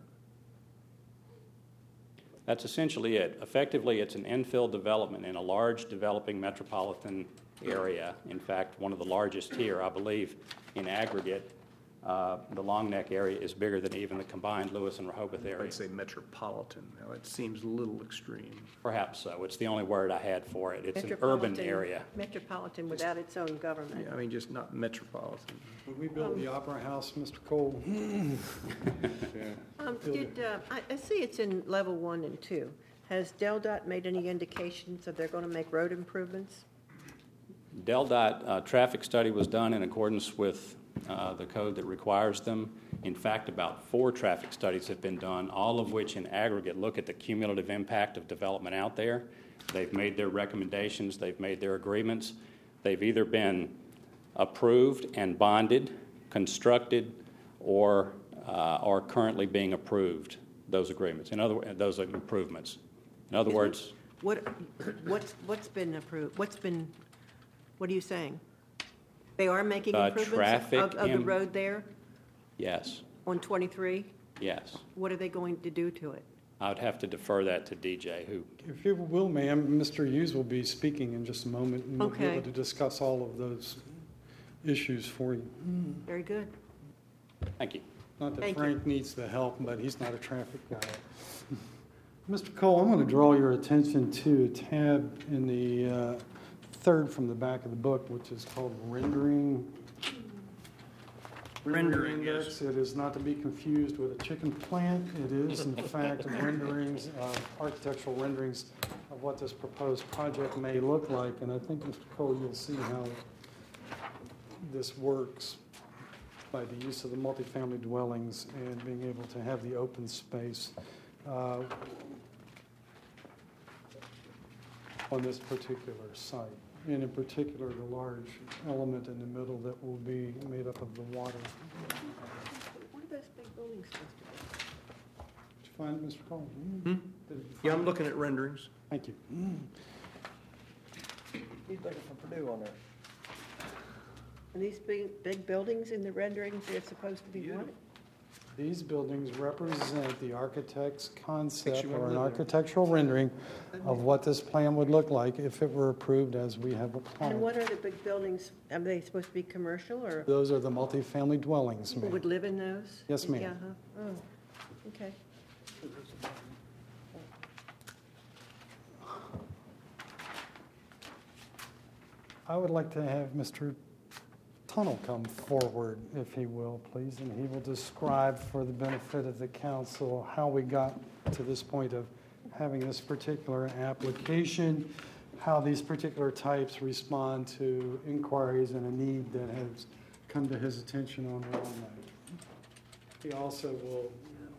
That's essentially it. Effectively, it's an infill development in a large developing metropolitan area. In fact, one of the largest here, I believe, in aggregate. Uh, the Long Neck area is bigger than even the combined Lewis and Rehoboth area. I'd say metropolitan. Now, it seems a little extreme. Perhaps so. It's the only word I had for it. It's an urban Metropolitan- area. Metropolitan without its own government. Yeah, I mean, just not metropolitan. When we built the Opera House, Mister Cole, Um, Did, uh, I I see it's in level one and two. Has Del Dot made any indications that they're going to make road improvements? Del Dot uh, traffic study was done in accordance with uh, the code that requires them. In fact, about four traffic studies have been done, all of which in aggregate look at the cumulative impact of development out there. They've made their recommendations, they've made their agreements. They've either been approved and bonded, constructed, or uh, are currently being approved, those agreements, in other those improvements. In other words, What, what's, what's been approved, what's been, what are you saying? They are making Uh, improvements traffic of, of the im- road there yes, on twenty-three? yes. What are they going to do to it? I would have to defer that to D J, who if you will, ma'am, Mister Hughes will be speaking in just a moment, and we'll be Okay. able to discuss all of those issues for you. Very good. thank you. Not that Thank you. Frank needs the help, but he's not a traffic guy. Mister Cole, I'm going to draw your attention to a tab in the uh, third from the back of the book, which is called rendering. Rendering, yes. index. It is not to be confused with a chicken plant. It is, in fact, renderings, uh, architectural renderings of what this proposed project may look like. And I think, Mister Cole, you'll see how this works by the use of the multifamily dwellings and being able to have the open space uh, on this particular site. And in particular, the large element in the middle that will be made up of the water. What are those big buildings supposed to Did you find it, Mister Cole? Hmm? Did you Yeah, I'm find it? looking at renderings. Thank you. He's looking for Purdue on there. be? And these big, big buildings in the renderings, they're supposed to be what? These buildings represent the architect's concept you or wanna an live there. architectural rendering of what this plan would look like if it were approved as we have And applied. what are the big buildings? Are they supposed to be commercial or Those are the multifamily dwellings, people would ma'am. live in those? Yes, ma'am. Yeah, huh? Oh, okay. I would like to have Mister Tunnel come forward, if he will, please, and he will describe for the benefit of the council how we got to this point of having this particular application, how these particular types respond to inquiries and a need that has come to his attention on their own night. He also will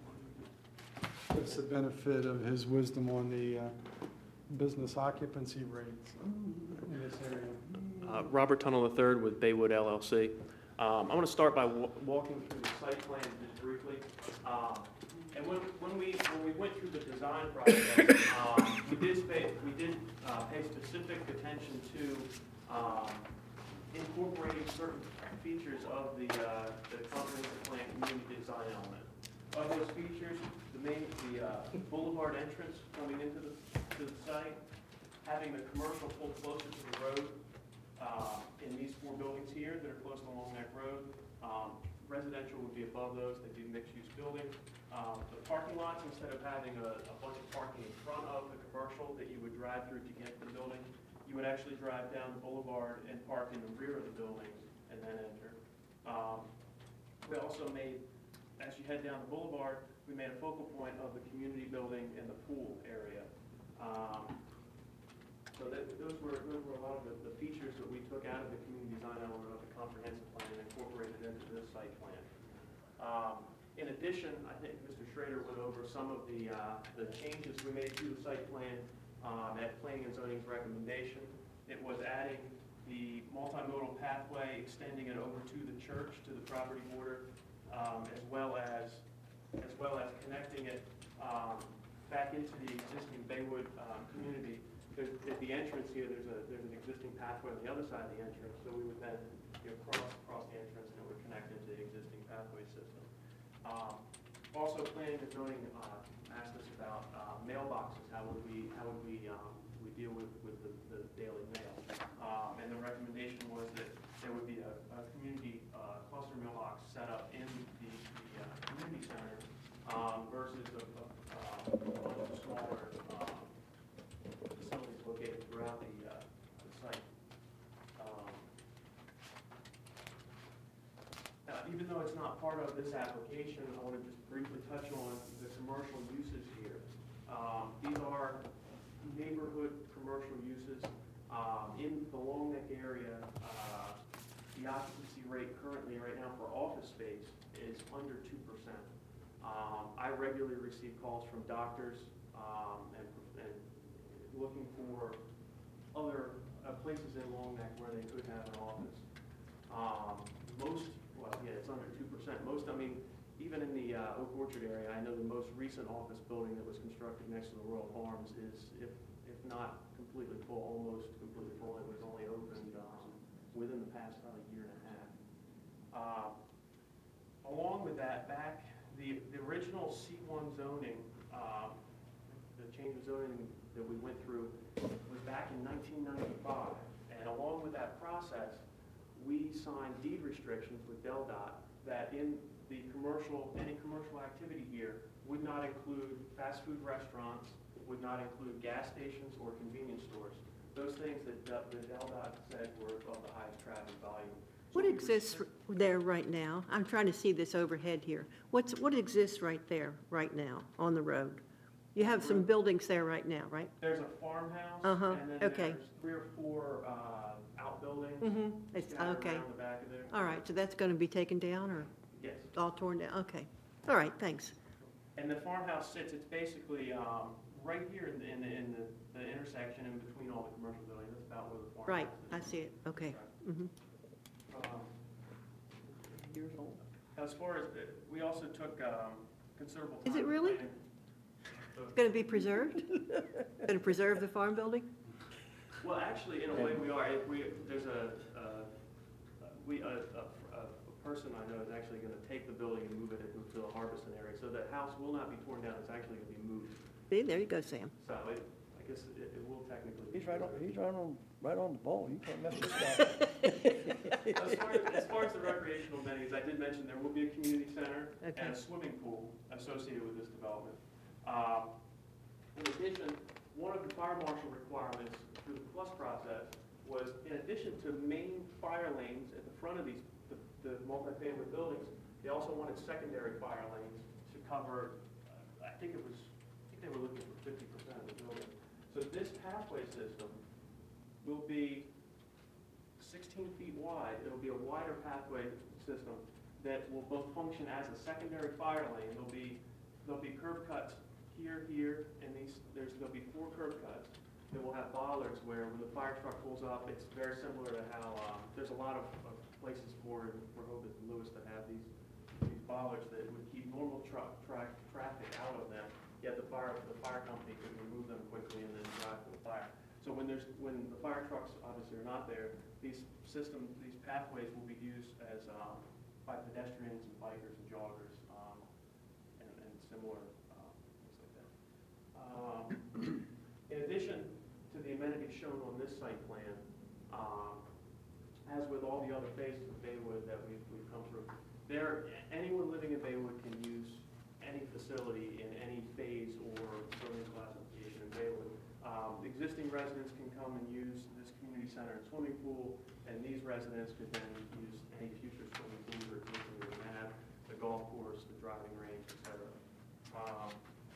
give us the benefit of his wisdom on the uh, business occupancy rates in this area. Uh, Robert Tunnel the third with Baywood L L C. Um, I want to start by wa- walking through the site plan just briefly. Um, and when, when we when we went through the design process, um, we did pay, we did uh, pay specific attention to um, incorporating certain features of the uh, the comprehensive plan community design element. Of those features, the main the uh, boulevard entrance coming into the to the site, having the commercial pull closer to the road. Uh, in these four buildings here that are close to Long Neck Road. Um, residential would be above those. They do mixed-use building. Um, the parking lots, instead of having a, a bunch of parking in front of the commercial that you would drive through to get to the building, you would actually drive down the boulevard and park in the rear of the buildings and then enter. Um, we also made, as you head down the boulevard, we made a focal point of the community building and the pool area. Um, So that, those were those were a lot of the, the features that we took out of the community design element of the comprehensive plan and incorporated into this site plan. Um, in addition, I think Mister Schrader went over some of the uh, the changes we made to the site plan um, at Planning and Zoning's recommendation. It was adding the multimodal pathway, extending it over to the church, to the property border, um, as well as as well as connecting it um, back into the existing Baywood um, community. There's, at the entrance here, there's a there's an existing pathway on the other side of the entrance, so we would then you know, cross across the entrance and it would connect into the existing pathway system. Um, also, planning and zoning uh, asked us about uh, mailboxes. How would we how would we um, we deal with with the, the daily mail? Um, and the recommendation was that there would be a, a community uh, cluster mailbox set up in the, the uh, community center um, versus a, a, a bunch of smaller. Um, facilities located throughout the, uh, the site. Um, uh, even though it's not part of this application, I want to just briefly touch on the commercial uses here. Um, these are neighborhood commercial uses. Um, in the Long Neck area, uh, the occupancy rate currently right now for office space is under two percent. Um, I regularly receive calls from doctors um, and, and looking for other uh, places in Long Neck where they could have an office. Um, most, well, yeah, it's under two percent. Most, I mean, even in the uh, Oak Orchard area, I know the most recent office building that was constructed next to the Royal Farms is, if if not completely full, almost completely full. It was only opened um, within the past probably year and a half. Uh, along with that, back the the original C one zoning, um, the change of zoning that we went through was back in nineteen ninety-five. And along with that process, we signed deed restrictions with DelDOT that in the commercial, any commercial activity here would not include fast food restaurants, would not include gas stations or convenience stores. Those things that the DelDOT said were of the highest traffic volume. What exists there right now? I'm trying to see this overhead here. What's, what exists right there, right now, on the road? You have some buildings there right now, right? There's a farmhouse, Uh-huh, and then okay. there's three or four uh, outbuildings. Mm-hmm. It's, scattered okay. around the back of there. All right, so that's going to be taken down or Yes. all torn down? Okay. All right, thanks. And the farmhouse sits, it's basically um, right here in the, in the, in the, the intersection in between all the commercial buildings. That's about where the farmhouse Right, is. I see it. Okay. Mm-hmm. Um, Years old. As far as, the- we also took um, considerable time. Is it really? planning. So- Going to be preserved? Going to preserve the farm building? Well, actually, in a way, we are. If we, there's a, uh, we, a, a, a person I know is actually going to take the building and move it into the Harbison area. So the house will not be torn down. It's actually going to be moved. See, there you go, Sam. So it, I guess it, it will technically be. He's right on, he's right on, right on the ball. You can't mess with this guy. As far as, as far as the recreational amenities, I did mention there will be a community center Okay. and a swimming pool associated with this development. Um, in addition, one of the fire marshal requirements through the plus process was in addition to main fire lanes at the front of these, the, the multifamily buildings, they also wanted secondary fire lanes to cover, uh, I think it was, I think they were looking for fifty percent of the building. So this pathway system will be sixteen feet wide. It'll be a wider pathway system that will both function as a secondary fire lane. There'll be, there'll be curb cuts here, here, and these, there's, there'll be four curb cuts. Then we'll have bollards where when the fire truck pulls up, it's very similar to how, um, there's a lot of, of places for, for Hobbit and Lewis that have these, these bollards that would keep normal truck, track, traffic out of them, yet the fire, the fire company could remove them quickly and then drive to the fire. So when there's, when the fire trucks obviously are not there, these systems, these pathways will be used as, um, by pedestrians and bikers and joggers, um, and, and similar, um, things like that. Um, in addition to the amenities shown on this site plan, um, as with all the other phases of Baywood that we've, we've come through, there, anyone living in Baywood can use any facility in any phase or building classification in Baywood. Um, existing residents can come and use this community center and swimming pool, and these residents could then use any future swimming pools or existing that we have, the golf course, the driving range, et cetera. Um,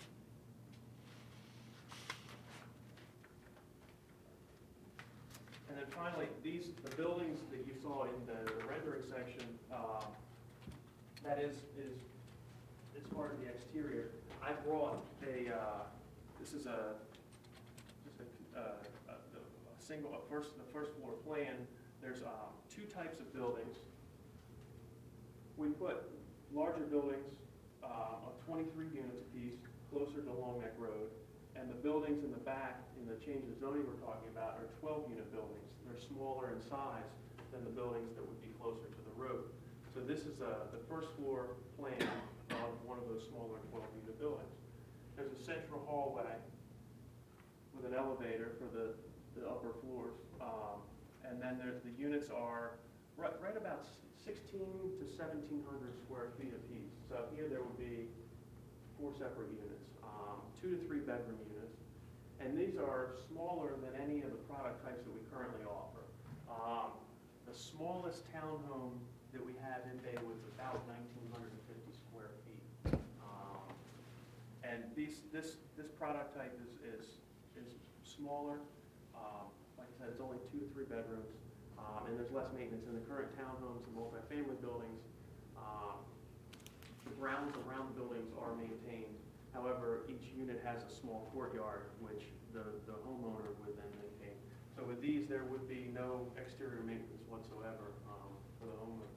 and then finally, these the buildings that you saw in the, the rendering section, um, that is is as far as the exterior. I brought a. Uh, this is a just a, uh, a, a single a first the first floor plan. There's um, two types of buildings. We put larger buildings uh, of twenty-three units apiece closer to Long Neck Road, and the buildings in the back in the change of zoning we're talking about are twelve unit buildings. They're smaller in size than the buildings that would be closer to the road. So this is a, the first floor plan of one of those smaller twelve unit buildings. There's a central hallway with an elevator for the, the upper floors. Um, and then there's, the units are right, right about sixteen to seventeen hundred square feet apiece. So here there would be four separate units, um, two to three bedroom units. And these are smaller than any of the product types that we currently offer. Um, the smallest townhome that we have in Baywood is about nineteen fifty square feet. Um, and these, this, this product type is, is, is smaller. Um, like I said, it's only two to three bedrooms, um, and there's less maintenance in the current townhomes and multifamily buildings. Um, the grounds around the buildings are maintained. However, each unit has a small courtyard, which the, the homeowner would then maintain. So with these, there would be no exterior maintenance whatsoever um, for the homeowners.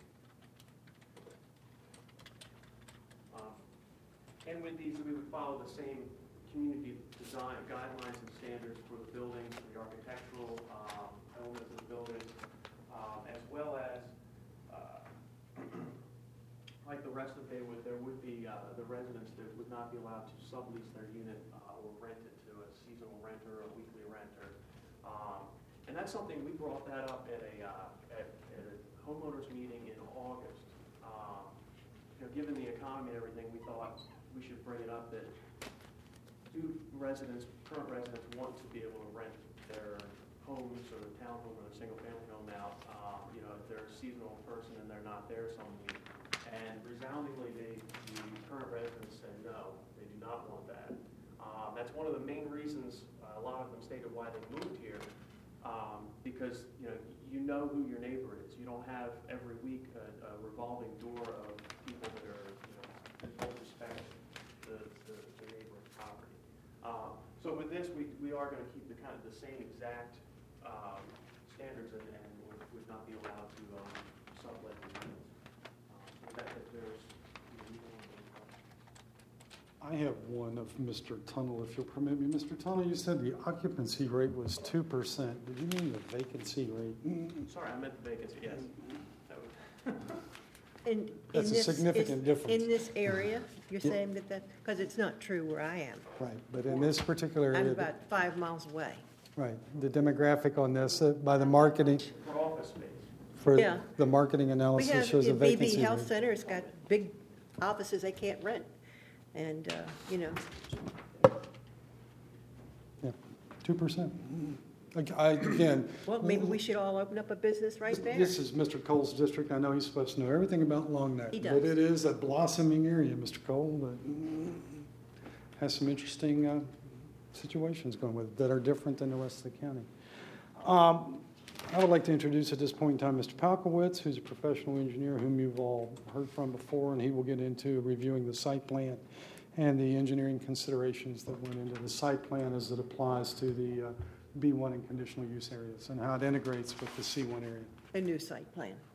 Um, and with these, we would follow the same community design guidelines and standards for the buildings, the architectural um, elements of the building, um, as well as, uh, like the rest of Baywood, there would be uh, the residents that would not be allowed to sublease their unit uh, or rent it to a seasonal renter or a weekly renter. Um, and that's something, we brought that up at a, uh, at, at a homeowners meeting in August. Um, you know, given the economy and everything, we thought we should bring it up that do residents, current residents, want to be able to rent their homes or a townhome or a single-family home out, um, you know, if they're a seasonal person and they're not there some week. And resoundingly, they, the current residents said no, they do not want that. Um, that's one of the main reasons uh, a lot of them stated why they moved here, um, because you know you know who your neighbor is. You don't have every week a, a revolving door of people that are you know that don't respect the, the, the neighboring property. Um, so with this, we, we are going to keep the kind of the same exact um, standards and, and would, would not be allowed to um, sublet the units. That there's, I have one of Mister Tunnel, if you'll permit me. Mister Tunnel, you said the occupancy rate was two percent. Did you mean the vacancy rate? Sorry, I meant the vacancy, yes. That would In, in That's a this- significant is- difference. In this area, you're Yeah. saying that that, because it's not true where I am. Right, but in this particular I'm area, about five miles away. right, the demographic on this, uh, by the marketing, for office space. for Yeah. the marketing We analysis have, shows a the B vacancy B Health rate. Center's got big offices they can't rent. And, uh, you know, Yeah, two percent. Ag- I, again, Well, maybe we should all open up a business right there. this is Mister Cole's district. I know he's supposed to know everything about Long Neck. He But does. it is a blossoming area, Mister Cole, that mm, has some interesting uh, situations going with it that are different than the rest of the county. Um, I would like to introduce at this point in time Mister Palkowitz, who's a professional engineer whom you've all heard from before, and he will get into reviewing the site plan and the engineering considerations that went into the site plan as it applies to the uh, B one and conditional use areas and how it integrates with the C one area. A new site plan.